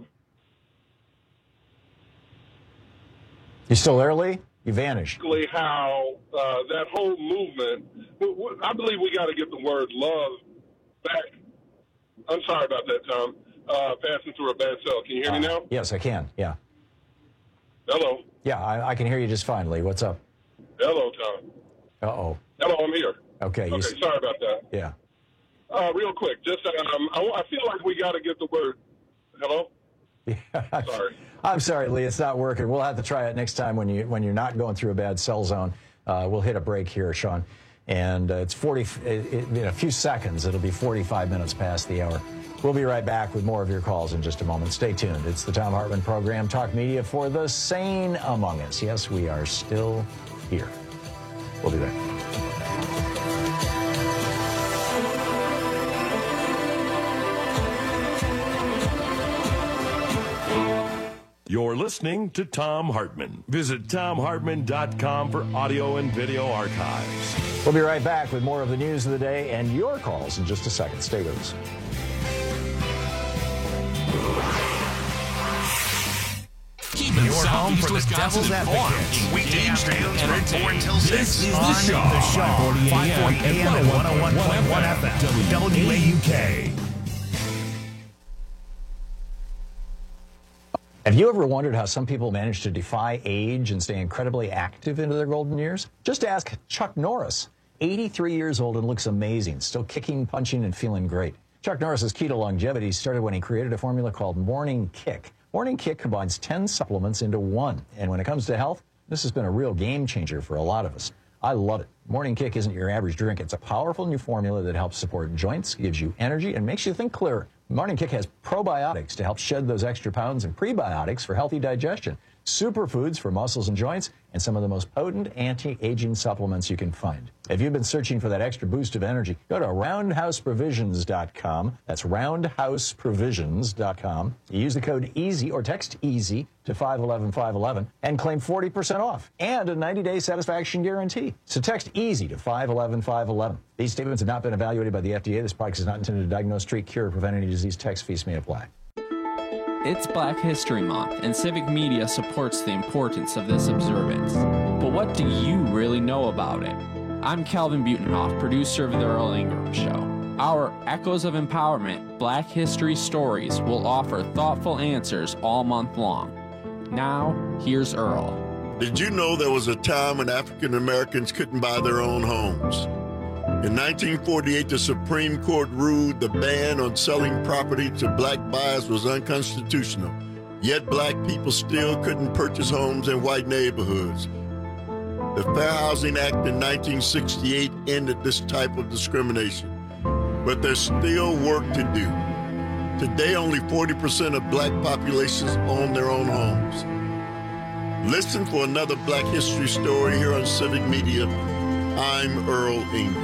You still there, Lee? You vanished. How that whole movement. I believe we got to get the word love back. I'm sorry about that, Tom. Passing through a bad cell. Can you hear me now? Yes, I can. Yeah. Hello. Yeah, I can hear you just fine, Lee. What's up? Hello, Tom. Uh-oh. Hello, I'm here. Okay. Sorry about that. Yeah. Real quick, just I feel like we got to get the word. Hello. Yeah. Sorry. I'm sorry, Lee. It's not working. We'll have to try it next time when you're not going through a bad cell zone. We'll hit a break here, Sean, and it's in a few seconds. It'll be 45 minutes past the hour. We'll be right back with more of your calls in just a moment. Stay tuned. It's the Thom Hartmann Program, Talk Media for the sane among us. Yes, we are still here. We'll be back. You're listening to Thom Hartmann. Visit ThomHartmann.com for audio and video archives. We'll be right back with more of the news of the day and your calls in just a second. Stay with us. Keeping your home for the Devil's Advocate. Weekday afternoons from 4 until 6. This is the show. 540 AM and 101.1 FM. WAUK. Have you ever wondered how some people manage to defy age and stay incredibly active into their golden years? Just ask Chuck Norris. 83 years old and looks amazing, still kicking, punching, and feeling great. Chuck Norris's keto longevity started when he created a formula called Morning Kick. Morning Kick combines 10 supplements into one. And when it comes to health, this has been a real game changer for a lot of us. I love it. Morning Kick isn't your average drink. It's a powerful new formula that helps support joints, gives you energy, and makes you think clearer. Morning Kick has probiotics to help shed those extra pounds and prebiotics for healthy digestion, superfoods for muscles and joints, and some of the most potent anti-aging supplements you can find. If you've been searching for that extra boost of energy, go to roundhouseprovisions.com. That's roundhouseprovisions.com. You use the code EASY or text EASY to 511-511 and claim 40% off and a 90-day satisfaction guarantee. So text EASY to 511-511. These statements have not been evaluated by the FDA. This product is not intended to diagnose, treat, cure, or prevent any disease. Tax fees may apply. It's Black History Month, and Civic Media supports the importance of this observance. But what do you really know about it? I'm Calvin Butenhoff, producer of The Earl Ingram Show. Our Echoes of Empowerment Black History Stories will offer thoughtful answers all month long. Now, here's Earl. Did you know there was a time when African Americans couldn't buy their own homes? In 1948, the Supreme Court ruled the ban on selling property to black buyers was unconstitutional. Yet black people still couldn't purchase homes in white neighborhoods. The Fair Housing Act in 1968 ended this type of discrimination. But there's still work to do. Today, only 40% of black populations own their own homes. Listen for another Black History story here on Civic Media. I'm Earl Ingram.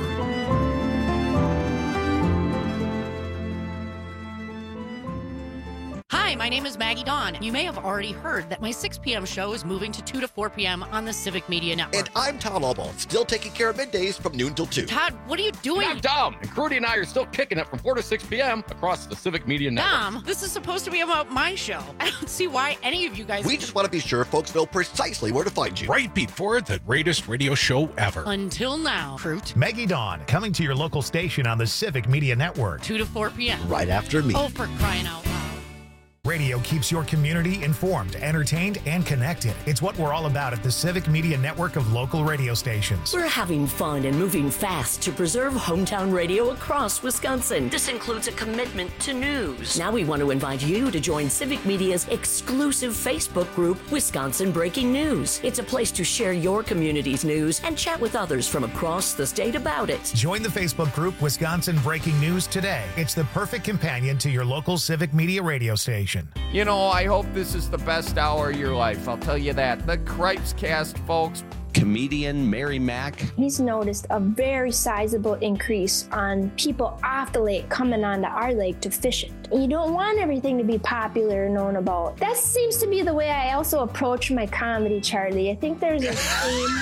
Hi, my name is Maggie Dawn. You may have already heard that my 6 p.m. show is moving to 2 to 4 p.m. on the Civic Media Network. And I'm Todd Albaugh, still taking care of middays from noon till 2. Todd, what are you doing? I'm Dom, and Crudy and I are still kicking it from 4 to 6 p.m. across the Civic Media Network. Dom, this is supposed to be about my show. I don't see why any of you guys... We just want to be sure folks know precisely where to find you. Right before the greatest radio show ever. Until now, Fruit. Maggie Dawn, coming to your local station on the Civic Media Network. 2 to 4 p.m. Right after me. Oh, for crying out loud. Radio keeps your community informed, entertained, and connected. It's what we're all about at the Civic Media Network of local radio stations. We're having fun and moving fast to preserve hometown radio across Wisconsin. This includes a commitment to news. Now we want to invite you to join Civic Media's exclusive Facebook group, Wisconsin Breaking News. It's a place to share your community's news and chat with others from across the state about it. Join the Facebook group Wisconsin Breaking News today. It's the perfect companion to your local Civic Media radio station. You know, I hope this is the best hour of your life. I'll tell you that. The Cripes Cast, folks. Comedian Mary Mack. He's noticed a very sizable increase on people off the lake coming onto our lake to fish it. You don't want everything to be popular and known about. That seems to be the way I also approach my comedy, Charlie. I think there's a theme.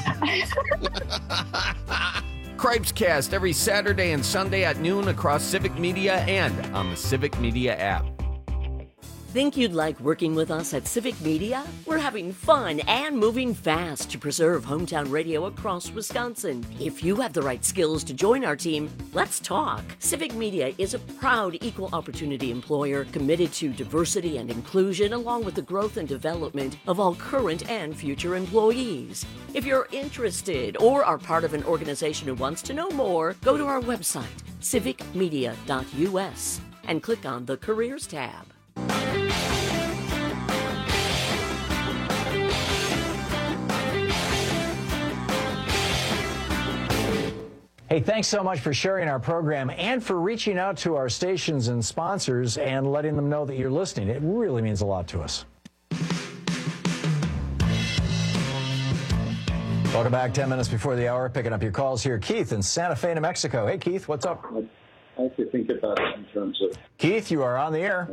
Cripes Cast every Saturday and Sunday at noon across Civic Media and on the Civic Media app. Think you'd like working with us at Civic Media? We're having fun and moving fast to preserve hometown radio across Wisconsin. If you have the right skills to join our team, let's talk. Civic Media is a proud equal opportunity employer committed to diversity and inclusion along with the growth and development of all current and future employees. If you're interested or are part of an organization who wants to know more, go to our website, civicmedia.us, and click on the Careers tab. Hey, thanks so much for sharing our program and for reaching out to our stations and sponsors and letting them know that you're listening. It really means a lot to us. Welcome back. 10 minutes before the hour, picking up your calls here. Keith in Santa Fe, New Mexico. Hey, Keith, what's up? I have to think about it in terms of... Keith, you are on the air.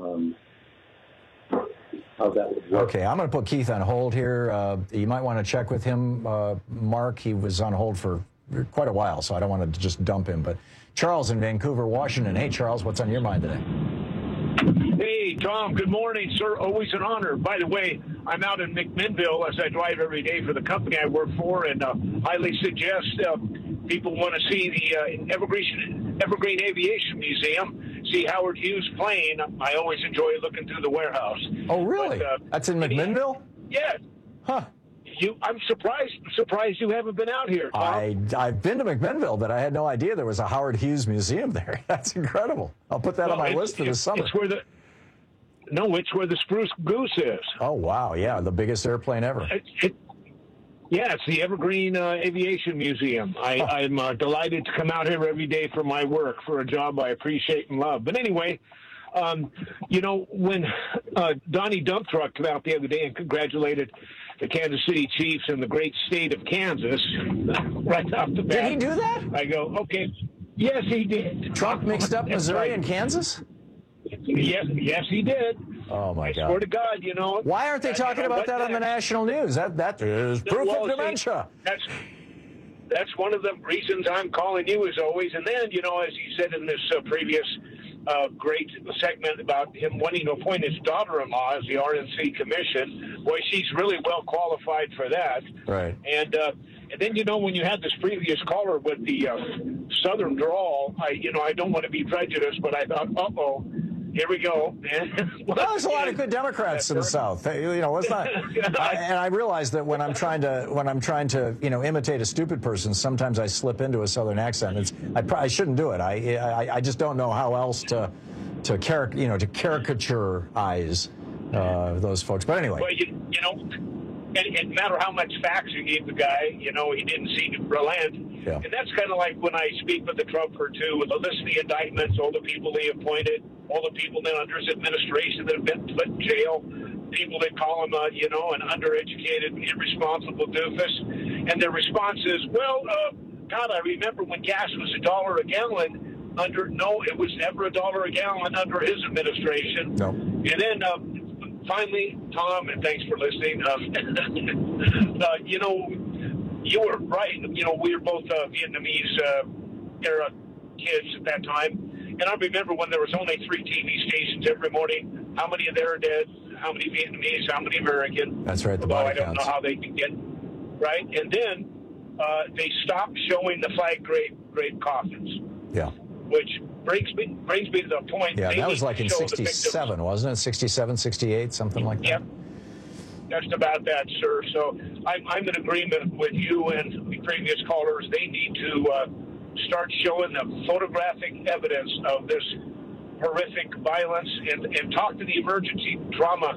How that would work. Okay, I'm going to put Keith on hold here. You might want to check with him, Mark. He was on hold for quite a while, so I don't want to just dump him. But Charles in Vancouver, Washington. Hey, Charles, what's on your mind today? Hey, Tom, good morning, sir. Always an honor. By the way, I'm out in McMinnville as I drive every day for the company I work for, and highly suggest people want to see the Evergreen Aviation Museum, see Howard Hughes plane. I always enjoy looking through the warehouse. Oh, really? But, that's in McMinnville? Yeah. Huh. I'm surprised you haven't been out here, Tom. I've been to McMinnville, but I had no idea there was a Howard Hughes Museum there. That's incredible. I'll put that on my list for this summer. It's where the Spruce Goose is. Oh, wow. Yeah, the biggest airplane ever. Yeah, it's the Evergreen Aviation Museum. I'm delighted to come out here every day for my work, for a job I appreciate and love. But anyway, you know, when Donnie Dump Truck came out the other day and congratulated the Kansas City Chiefs and the great state of Kansas right off the bat. Did he do that? I go, okay. Yes, he did. Trump mixed up Missouri and Kansas? Yes, he did. Oh, my God. I swear to God, you know. Why aren't they talking about that on the national news? That is proof of dementia. That's one of the reasons I'm calling you, as always. And then, you know, as you said in this previous great segment about him wanting to appoint his daughter-in-law as the RNC commission, boy, she's really well qualified for that. Right. And then, you know, when you had this previous caller with the Southern drawl, I don't want to be prejudiced, but I thought, uh-oh, here we go. Well, there's a lot of good Democrats in the South. You know, let's not. And I realize that when I'm trying to, you know, imitate a stupid person, sometimes I slip into a Southern accent. I shouldn't do it. I just don't know how else to caricaturize those folks. But anyway. Well, you know. And no matter how much facts you gave the guy, you know, he didn't seem to relent. Yeah. And that's kind of like when I speak with the Trumper, too, with the list of the indictments, all the people he appointed, all the people then under his administration that have been put in jail, people that call him, you know, an undereducated, irresponsible doofus. And their response is, well, God, I remember when gas was $1 a gallon it was never $1 a gallon under his administration. No. And then, finally, Tom, and thanks for listening. You know, you were right. You know, we were both Vietnamese era kids at that time. And I remember when there was only 3 TV stations every morning. How many of them are dead? How many Vietnamese? How many American? That's right. Although I don't know how they can get right. And then they stopped showing the flag grape coffins. Yeah. which brings me to the point. Yeah, that was like in 67, wasn't it? 67, 68, something like that. Yep. Just about that, sir. So I'm in agreement with you and the previous callers. They need to start showing the photographic evidence of this horrific violence and talk to the emergency trauma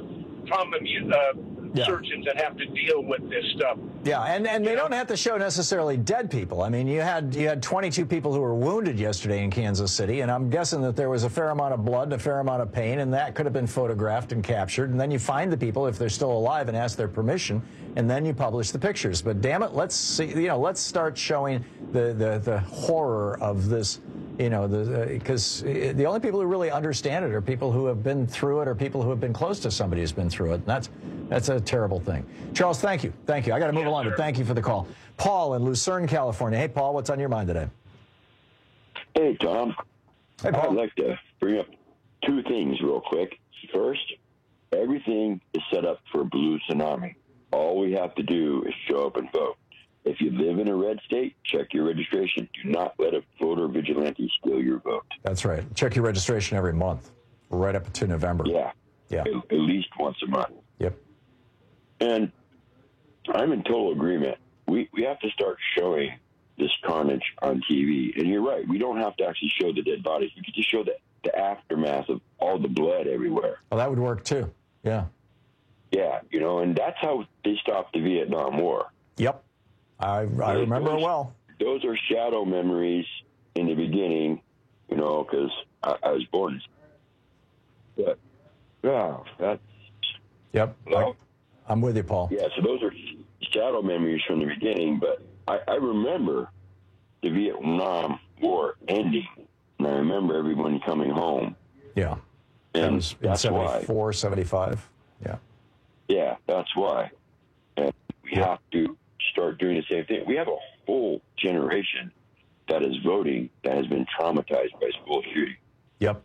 surgeons that have to deal with this stuff. Yeah, and they don't have to show necessarily dead people. I mean, you had 22 people who were wounded yesterday in Kansas City, and I'm guessing that there was a fair amount of blood and a fair amount of pain, and that could have been photographed and captured. And then you find the people if they're still alive and ask their permission, and then you publish the pictures. But damn it, let's see. Let's start showing the horror of this. Because the only people who really understand it are people who have been through it or people who have been close to somebody who's been through it. And that's a terrible thing. Charles, thank you. Thank you. I got to move along, but thank you for the call. Paul in Lucerne, California. Hey, Paul, what's on your mind today? Hey, Tom. Hey, Paul. I'd like to bring up two things real quick. First, everything is set up for a blue tsunami. All we have to do is show up and vote. If you live in a red state, check your registration. Do not let a voter vigilante steal your vote. That's right. Check your registration every month, right up to November. Yeah. At least once a month. Yep. And I'm in total agreement. We have to start showing this carnage on TV. And you're right. We don't have to actually show the dead bodies. We could just show the aftermath of all the blood everywhere. Well, that would work too. Yeah. Yeah, and that's how they stopped the Vietnam War. Yep. I remember it well. Those are shadow memories in the beginning, because I was born. But, yeah, that's... Yep. I'm with you, Paul. Yeah, so those are shadow memories from the beginning, but I remember the Vietnam War ending, and I remember everyone coming home. Yeah. And that was in 74, 75. Yeah. Yeah, that's why. And we have to start doing the same thing. We have a whole generation that is voting that has been traumatized by school shooting. Yep.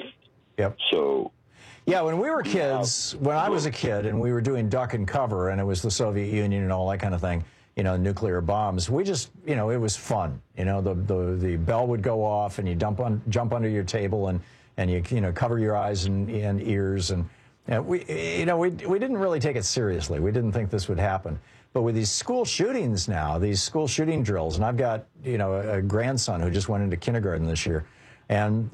So... Yeah, when we were kids, when I was a kid and we were doing duck and cover and it was the Soviet Union and all that kind of thing, nuclear bombs, we just, it was fun. The bell would go off and you jump under your table and you cover your eyes and ears and we didn't really take it seriously. We didn't think this would happen. But with these school shootings now, these school shooting drills, and I've got, a grandson who just went into kindergarten this year, and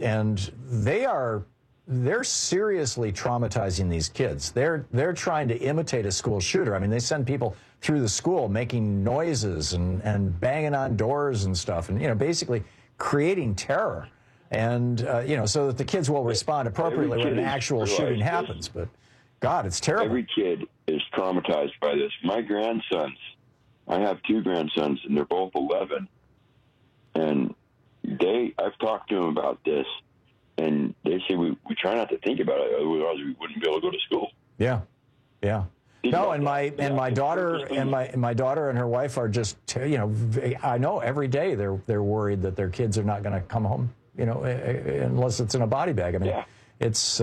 they're seriously traumatizing these kids. They're trying to imitate a school shooter. I mean, they send people through the school making noises and banging on doors and stuff, and basically creating terror, and so that the kids will respond appropriately when an actual shooting happens. But God, it's terrible. Every kid is traumatized by this. My grandsons, I have two grandsons, and they're both 11, and I've talked to them about this. And they say we try not to think about it, otherwise we wouldn't be able to go to school. Yeah. No, and my daughter and her wife are just I know every day they're worried that their kids are not going to come home, unless it's in a body bag. I mean, it's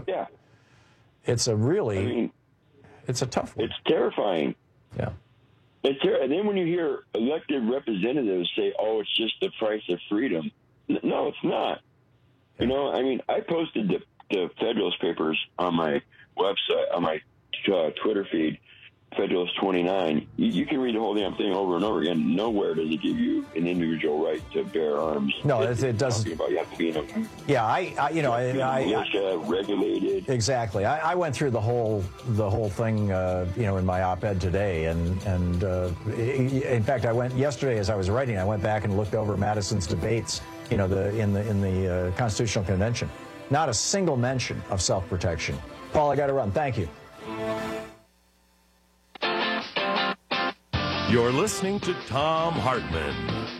it's a really it's a tough one. It's terrifying. Yeah. And then when you hear elected representatives say, "Oh, it's just the price of freedom," no, it's not. I posted the Federalist Papers on my website, on my Twitter feed, Federalist 29. You can read the whole damn thing over and over again. Nowhere does it give you an individual right to bear arms. No, it doesn't. You have to be in a militia, regulated. Exactly. I went through the whole thing, in my op-ed today, and in fact, I went yesterday as I was writing. I went back and looked over Madison's debates. In the Constitutional Convention. Not a single mention of self-protection. Paul, I got to run. Thank you. You're listening to Thom Hartmann.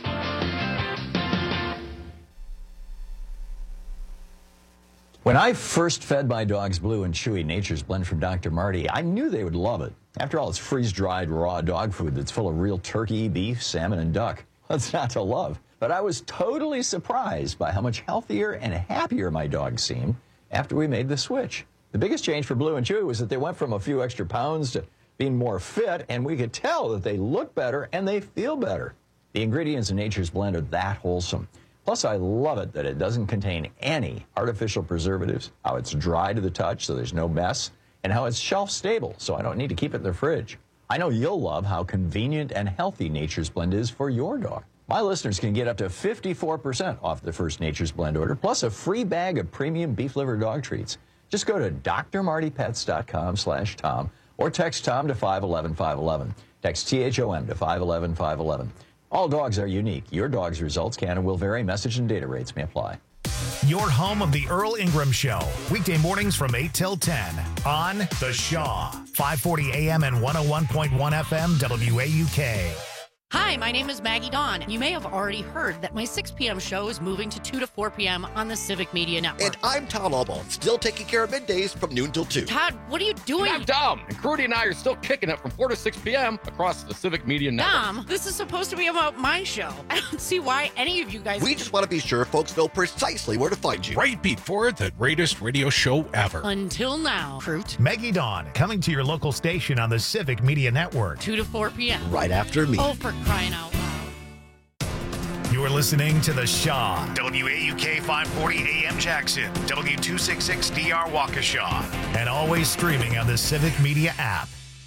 When I first fed my dogs Blue and Chewy Nature's Blend from Dr. Marty, I knew they would love it. After all, it's freeze-dried raw dog food that's full of real turkey, beef, salmon, and duck. What's not to love? But I was totally surprised by how much healthier and happier my dogs seemed after we made the switch. The biggest change for Blue and Chewy was that they went from a few extra pounds to being more fit, and we could tell that they look better and they feel better. The ingredients in Nature's Blend are that wholesome. Plus, I love it that it doesn't contain any artificial preservatives, how it's dry to the touch so there's no mess, and how it's shelf stable so I don't need to keep it in the fridge. I know you'll love how convenient and healthy Nature's Blend is for your dog. My listeners can get up to 54% off their first Nature's Blend order, plus a free bag of premium beef liver dog treats. Just go to drmartypets.com/Tom or text Tom to 511-511. Text THOM to 511-511. All dogs are unique. Your dog's results can and will vary. Message and data rates may apply. Your home of the Earl Ingram Show. Weekday mornings from 8 till 10 on The Shaw. 540 AM and 101.1 FM WAUK. Hi, my name is Maggie Dawn. You may have already heard that my 6 p.m. show is moving to 2 to 4 p.m. on the Civic Media Network. And I'm Tom Albaugh, still taking care of middays from noon till 2. Todd, what are you doing? I'm Dom, and Crudy and I are still kicking it from 4 to 6 p.m. across the Civic Media Network. Dom, this is supposed to be about my show. I don't see why any of you guys... We just want to be sure folks know precisely where to find you. Right before the greatest radio show ever. Until now, Fruit. Maggie Dawn, coming to your local station on the Civic Media Network. 2 to 4 p.m. Right after me. Oh, for crying out loud. You're listening to The Shaw. WAUK 540 AM Jackson. W266DR Waukesha. And always streaming on the Civic Media app.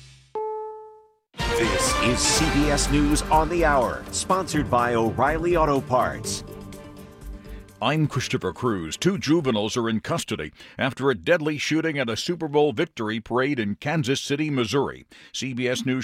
This is CBS News on the Hour, sponsored by O'Reilly Auto Parts. I'm Christopher Cruz. 2 juveniles are in custody after a deadly shooting at a Super Bowl victory parade in Kansas City, Missouri. CBS News